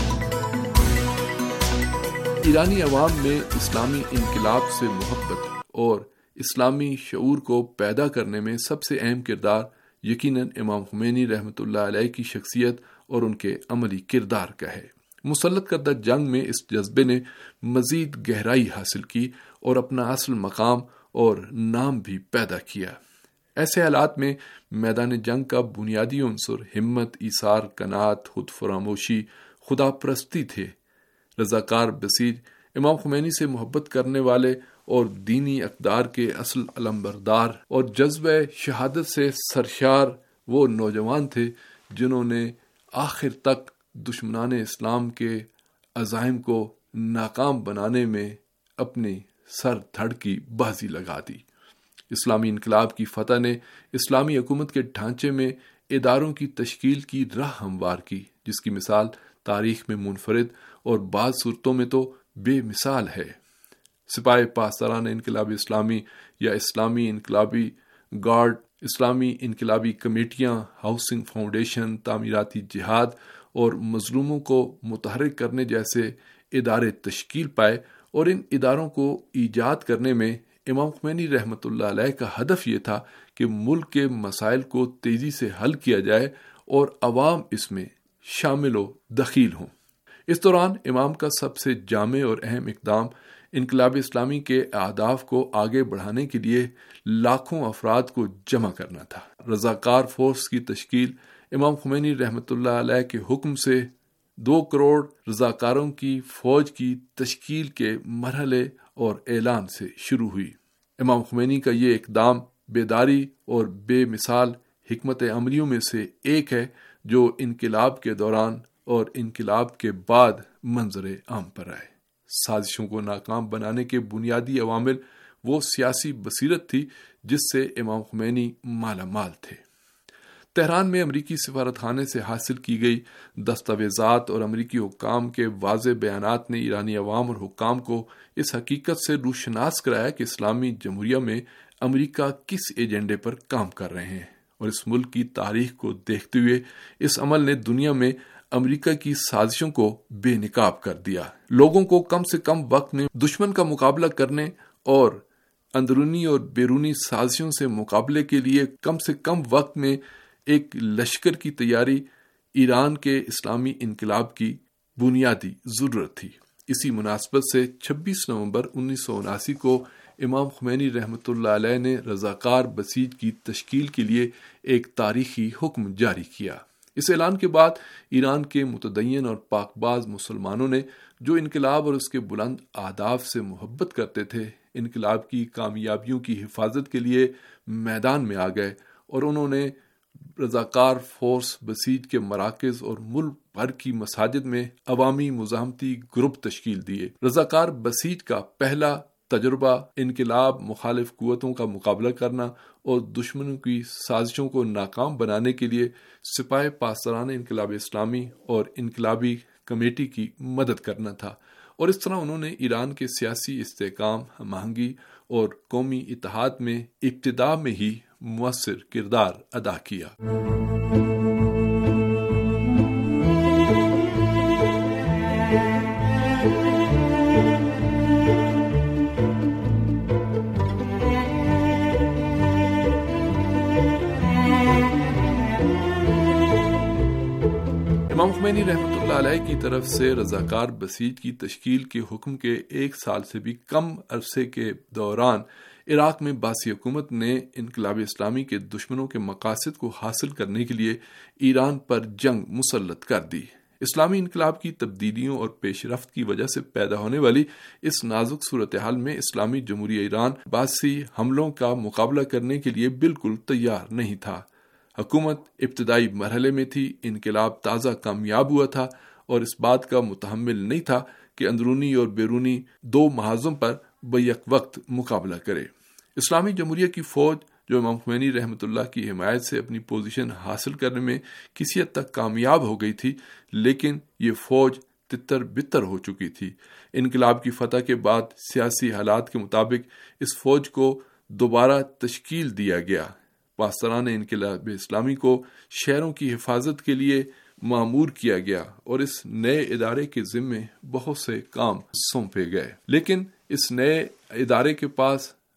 ایرانی عوام میں اسلامی انقلاب سے محبت اور اسلامی شعور کو پیدا کرنے میں سب سے اہم کردار یقیناً امام خمینی رحمۃ اللہ علیہ کی شخصیت اور ان کے عملی کردار کا ہے۔ مسلط کردہ جنگ میں اس جذبے نے مزید گہرائی حاصل کی اور اپنا اصل مقام اور نام بھی پیدا کیا۔ ایسے حالات میں میدان جنگ کا بنیادی عنصر ہمت، ایثار، قناعت، خود فراموشی، خدا پرستی تھے۔ رضاکار بسیج امام خمینی سے محبت کرنے والے اور دینی اقدار کے اصل علمبردار اور جذبہ شہادت سے سرشار وہ نوجوان تھے جنہوں نے آخر تک دشمنان اسلام کے عزائم کو ناکام بنانے میں اپنی سر دھڑ کی بازی لگا دی۔ اسلامی انقلاب کی فتح نے اسلامی حکومت کے ڈھانچے میں اداروں کی تشکیل کی راہ ہموار کی، جس کی مثال تاریخ میں منفرد اور بعض صورتوں میں تو بے مثال ہے۔ سپاہ پاسداران انقلاب اسلامی یا اسلامی انقلابی گارڈ، اسلامی انقلابی کمیٹیاں، ہاؤسنگ فاؤنڈیشن، تعمیراتی جہاد اور مظلوموں کو متحرک کرنے جیسے ادارے تشکیل پائے، اور ان اداروں کو ایجاد کرنے میں امام خمینی رحمۃ اللہ علیہ کا ہدف یہ تھا کہ ملک کے مسائل کو تیزی سے حل کیا جائے اور عوام اس میں شامل و دخیل ہوں۔ اس دوران امام کا سب سے جامع اور اہم اقدام انقلاب اسلامی کے اہداف کو آگے بڑھانے کے لیے لاکھوں افراد کو جمع کرنا تھا۔ رضاکار فورس کی تشکیل امام خمینی رحمۃ اللہ علیہ کے حکم سے دو کروڑ رضاکاروں کی فوج کی تشکیل کے مرحلے اور اعلان سے شروع ہوئی۔ امام خمینی کا یہ اقدام بیداری اور بے مثال حکمت عملیوں میں سے ایک ہے جو انقلاب کے دوران اور انقلاب کے بعد منظر عام پر آئے۔ سازشوں کو ناکام بنانے کے بنیادی عوامل وہ سیاسی بصیرت تھی جس سے امام خمینی مالا مال تھے۔ تہران میں امریکی سفارت خانے سے حاصل کی گئی دستاویزات اور امریکی حکام کے واضح بیانات نے ایرانی عوام اور حکام کو اس حقیقت سے روشناس کرایا کہ اسلامی جمہوریہ میں امریکہ کس ایجنڈے پر کام کر رہے ہیں، اور اس ملک کی تاریخ کو دیکھتے ہوئے اس عمل نے دنیا میں امریکہ کی سازشوں کو بے نقاب کر دیا۔ لوگوں کو کم سے کم وقت میں دشمن کا مقابلہ کرنے اور اندرونی اور بیرونی سازشوں سے مقابلے کے لیے کم سے کم وقت میں ایک لشکر کی تیاری ایران کے اسلامی انقلاب کی بنیادی ضرورت تھی۔ اسی مناسبت سے چھبیس نومبر انیس سو اناسی کو امام خمینی رحمۃ اللہ علیہ نے رضاکار بسیج کی تشکیل کے لیے ایک تاریخی حکم جاری کیا۔ اس اعلان کے بعد ایران کے متدین اور پاک باز مسلمانوں نے جو انقلاب اور اس کے بلند اہداف سے محبت کرتے تھے، انقلاب کی کامیابیوں کی حفاظت کے لیے میدان میں آ گئے، اور انہوں نے رضاکار فورس بسیج کے مراکز اور ملک بھر کی مساجد میں عوامی مزاحمتی گروپ تشکیل دیے۔ رضاکار بسیج کا پہلا تجربہ انقلاب، مخالف قوتوں کا مقابلہ کرنا اور دشمنوں کی سازشوں کو ناکام بنانے کے لیے سپاہ پاسداران انقلاب اسلامی اور انقلابی کمیٹی کی مدد کرنا تھا، اور اس طرح انہوں نے ایران کے سیاسی استحکام، ہم آہنگی اور قومی اتحاد میں ابتدا میں ہی مؤثر کردار ادا کیا۔ امام خمینی رحمۃ اللہ علیہ کی طرف سے رضاکار بسیج کی تشکیل کے حکم کے ایک سال سے بھی کم عرصے کے دوران عراق میں باسی حکومت نے انقلاب اسلامی کے دشمنوں کے مقاصد کو حاصل کرنے کے لیے ایران پر جنگ مسلط کر دی۔ اسلامی انقلاب کی تبدیلیوں اور پیش رفت کی وجہ سے پیدا ہونے والی اس نازک صورتحال میں اسلامی جمہوریہ ایران باسی حملوں کا مقابلہ کرنے کے لیے بالکل تیار نہیں تھا۔ حکومت ابتدائی مرحلے میں تھی، انقلاب تازہ کامیاب ہوا تھا اور اس بات کا متحمل نہیں تھا کہ اندرونی اور بیرونی دو محاذوں پر بیک وقت مقابلہ کرے۔ اسلامی جمہوریہ کی فوج جو امام خمینی رحمۃ اللہ کی حمایت سے اپنی پوزیشن حاصل کرنے میں کسی حد تک کامیاب ہو گئی تھی، لیکن یہ فوج تتر بتر ہو چکی تھی۔ انقلاب کی فتح کے بعد سیاسی حالات کے مطابق اس فوج کو دوبارہ تشکیل دیا گیا۔ پاسداران انقلاب اسلامی کو شہروں کی حفاظت کے لیے مامور کیا گیا اور اس نئے ادارے کے ذمے بہت سے کام سونپے گئے، لیکن اس نئے ادارے کے پاس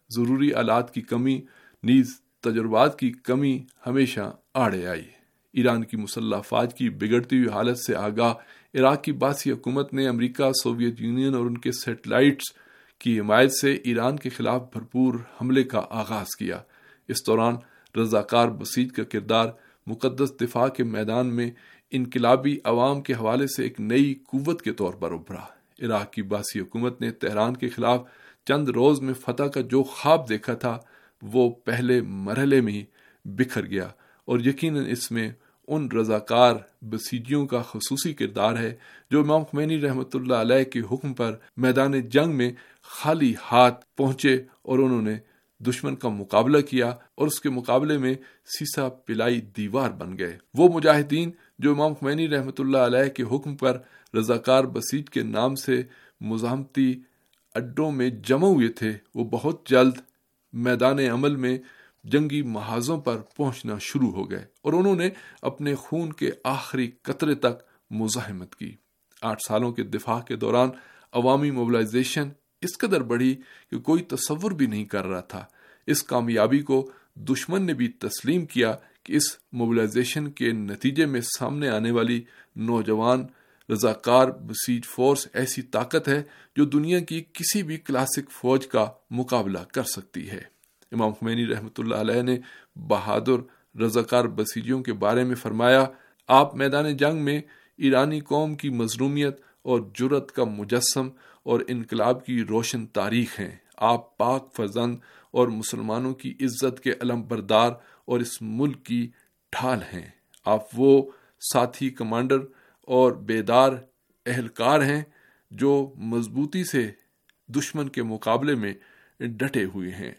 ضروری آلات کی کمی نیز تجربات کی کمی ہمیشہ آڑے آئی۔ ایران کی مسلح افواج کی بگڑتی ہوئی حالت سے آگاہ عراق کی باسی حکومت نے امریکہ، سوویت یونین اور ان کے سیٹلائٹس کی حمایت سے ایران کے خلاف بھرپور حملے کا آغاز کیا۔ اس دوران رضاکار بسیج کا کردار مقدس دفاع کے میدان میں انقلابی عوام کے حوالے سے ایک نئی قوت کے طور پر ابھرا۔ عراق کی باسی حکومت نے تہران کے خلاف چند روز میں فتح کا جو خواب دیکھا تھا وہ پہلے مرحلے میں ہی بکھر گیا، اور یقیناً اس میں ان رضاکار بسیجیوں کا خصوصی کردار ہے جو امام خمینی رحمۃ اللہ علیہ کے حکم پر میدان جنگ میں خالی ہاتھ پہنچے اور انہوں نے دشمن کا مقابلہ کیا اور اس کے مقابلے میں سیسا پلائی دیوار بن گئے۔ وہ مجاہدین جو امام خمینی رحمۃ اللہ علیہ کے حکم پر رضاکار بسیج کے نام سے مزاحمتی اڈوں میں جمع ہوئے تھے، وہ بہت جلد میدان عمل میں جنگی محاذوں پر پہنچنا شروع ہو گئے اور انہوں نے اپنے خون کے آخری قطرے تک مزاحمت کی۔ آٹھ سالوں کے دفاع کے دوران عوامی موبلائزیشن اس قدر بڑھی کہ کوئی تصور بھی نہیں کر رہا تھا۔ اس کامیابی کو دشمن نے بھی تسلیم کیا کہ اس موبلائزیشن کے نتیجے میں سامنے آنے والی نوجوان رضاکار بسیج فورس ایسی طاقت ہے جو دنیا کی کسی بھی کلاسک فوج کا مقابلہ کر سکتی ہے۔ امام خمینی رحمۃ اللہ علیہ نے بہادر رضاکار بسیجیوں کے بارے میں فرمایا، آپ میدان جنگ میں ایرانی قوم کی مظلومیت اور جرأت کا مجسم اور انقلاب کی روشن تاریخ ہیں۔ آپ پاک فرزند اور مسلمانوں کی عزت کے علم بردار اور اس ملک کی ڈھال ہیں۔ آپ وہ ساتھی کمانڈر اور بیدار اہلکار ہیں جو مضبوطی سے دشمن کے مقابلے میں ڈٹے ہوئے ہیں۔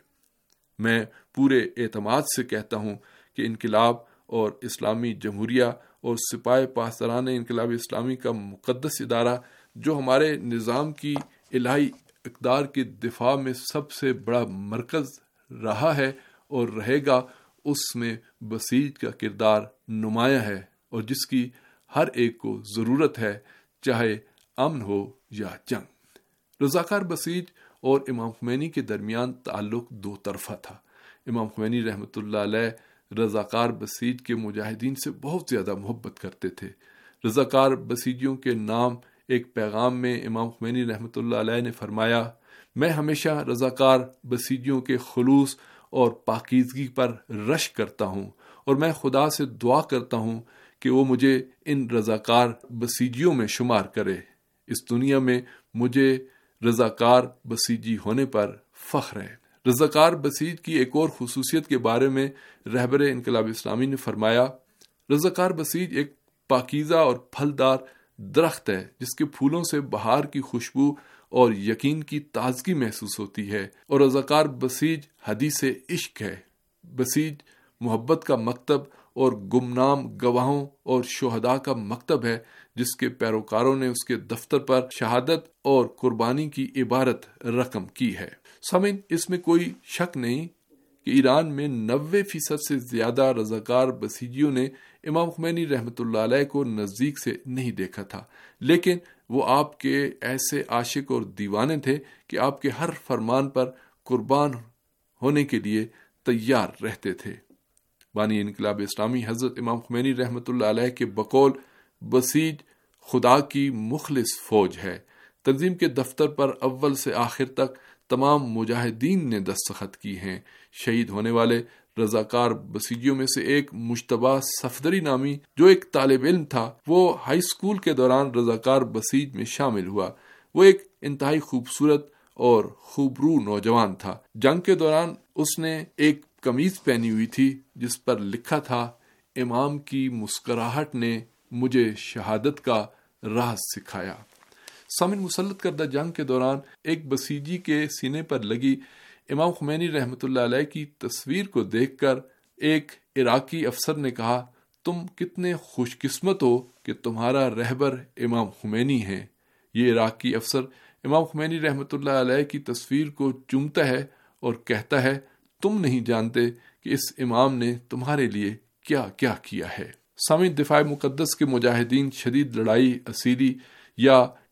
میں پورے اعتماد سے کہتا ہوں کہ انقلاب اور اسلامی جمہوریہ اور سپاہ پاسداران انقلاب اسلامی کا مقدس ادارہ جو ہمارے نظام کی الہی اقدار کے دفاع میں سب سے بڑا مرکز رہا ہے اور رہے گا، اس میں بسیج کا کردار نمایاں ہے اور جس کی ہر ایک کو ضرورت ہے، چاہے امن ہو یا جنگ۔ رضاکار بسیج اور امام خمینی کے درمیان تعلق دو طرفہ تھا۔ امام خمینی رحمۃ اللہ علیہ رضاکار بسیج کے مجاہدین سے بہت زیادہ محبت کرتے تھے۔ رضاکار بسیجیوں کے نام ایک پیغام میں امام خمینی رحمۃ اللہ علیہ نے فرمایا، میں ہمیشہ رضاکار بسیجیوں کے خلوص اور پاکیزگی پر رشک کرتا ہوں اور میں خدا سے دعا کرتا ہوں کہ وہ مجھے ان رضاکار بسیجیوں میں شمار کرے۔ اس دنیا میں مجھے رضاکار بسیجی ہونے پر فخر ہے۔ رضاکار بسیج کی ایک اور خصوصیت کے بارے میں رہبر انقلاب اسلامی نے فرمایا، رضاکار بسیج ایک پاکیزہ اور پھلدار درخت ہے جس کے پھولوں سے بہار کی خوشبو اور یقین کی تازگی محسوس ہوتی ہے، اور رضاکار بسیج حدیث عشق ہے۔ بسیج محبت کا مکتب اور گمنام گواہوں اور شہداء کا مکتب ہے جس کے پیروکاروں نے اس کے دفتر پر شہادت اور قربانی کی عبارت رقم کی ہے۔ سامعین، اس میں کوئی شک نہیں کہ ایران میں نوے فیصد سے زیادہ رضاکار بسیجیوں نے امام خمینی رحمۃ اللہ علیہ کو نزدیک سے نہیں دیکھا تھا، لیکن وہ آپ کے ایسے عاشق اور دیوانے تھے کہ آپ کے ہر فرمان پر قربان ہونے کے لیے تیار رہتے تھے۔ بانی انقلاب اسلامی حضرت امام خمینی رحمۃ اللہ علیہ کے بقول بسیج خدا کی مخلص فوج ہے۔ تنظیم کے دفتر پر اول سے آخر تک تمام مجاہدین نے دستخط کی ہیں۔ شہید ہونے والے رضاکار بسیجیوں میں سے ایک مجتبیٰ صفدری نامی جو ایک طالب علم تھا، وہ ہائی اسکول کے دوران رضاکار بسیج میں شامل ہوا۔ وہ ایک انتہائی خوبصورت اور خوبرو نوجوان تھا۔ جنگ کے دوران اس نے ایک قمیض پہنی ہوئی تھی جس پر لکھا تھا، امام کی مسکراہٹ نے مجھے شہادت کا راز سکھایا۔ سامن مسلط کردہ جنگ کے دوران ایک بسیجی کے سینے پر لگی امام خمینی رحمۃ اللہ علیہ کی تصویر کو دیکھ کر ایک عراقی افسر نے کہا، تم کتنے خوش قسمت ہو کہ تمہارا رہبر امام خمینی ہے۔ یہ عراقی افسر امام خمینی رحمۃ اللہ علیہ کی تصویر کو چومتا ہے اور کہتا ہے، تم نہیں جانتے کہ اس امام نے تمہارے لیے کیا کیا کیا ہے۔ سامعین، دفاع مقدس کے مجاہدین شدید لڑائی، اسیری یا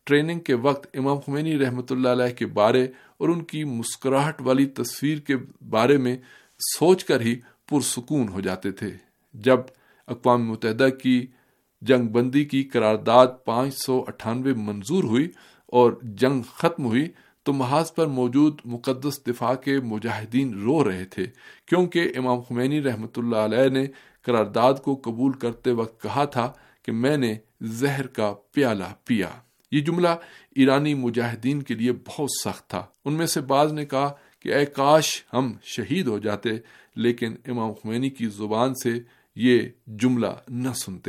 ٹریننگ کے وقت امام خمینی رحمۃ اللہ علیہ کے بارے اور ان کی مسکراہٹ والی تصویر کے بارے میں سوچ کر ہی پرسکون ہو جاتے تھے۔ جب اقوام متحدہ کی جنگ بندی کی قرارداد پانچ سو اٹھانوے منظور ہوئی اور جنگ ختم ہوئی تو محاذ پر موجود مقدس دفاع کے مجاہدین رو رہے تھے، کیونکہ امام خمینی رحمۃ اللہ علیہ نے قرارداد کو قبول کرتے وقت کہا تھا کہ میں نے زہر کا پیالہ پیا۔ یہ جملہ ایرانی مجاہدین کے لیے بہت سخت تھا۔ ان میں سے بعض نے کہا کہ اے کاش ہم شہید ہو جاتے، لیکن امام خمینی کی زبان سے یہ جملہ نہ سنتے۔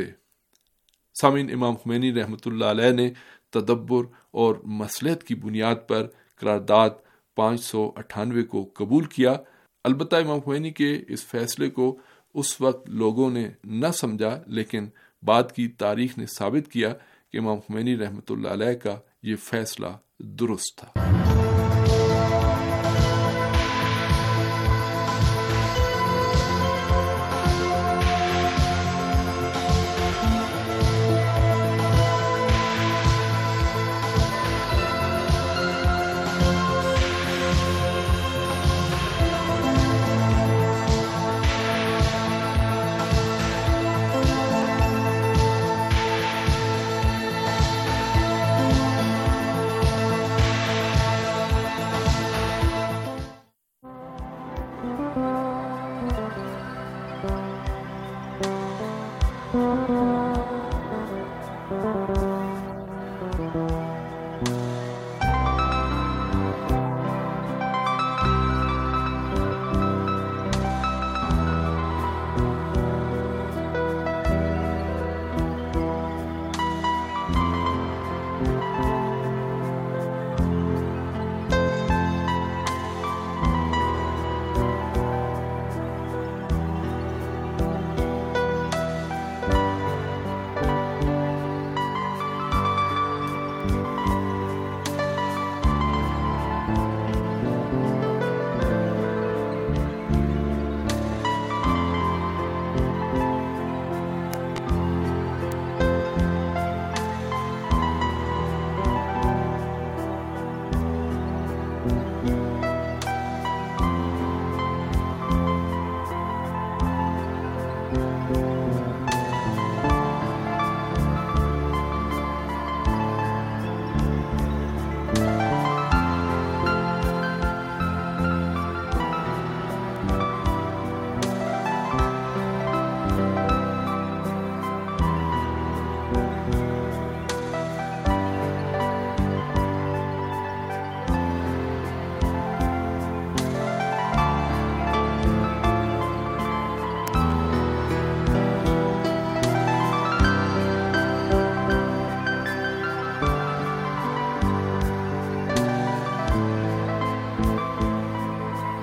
سامعین، امام خمینی رحمۃ اللہ علیہ نے تدبر اور مصلحت کی بنیاد پر قرارداد پانچ سو اٹھانوے کو قبول کیا۔ البتہ امام خمینی کے اس فیصلے کو اس وقت لوگوں نے نہ سمجھا، لیکن بعد کی تاریخ نے ثابت کیا کہ امام خمینی رحمۃ اللہ علیہ کا یہ فیصلہ درست تھا۔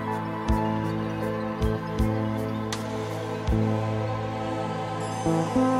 Thank you.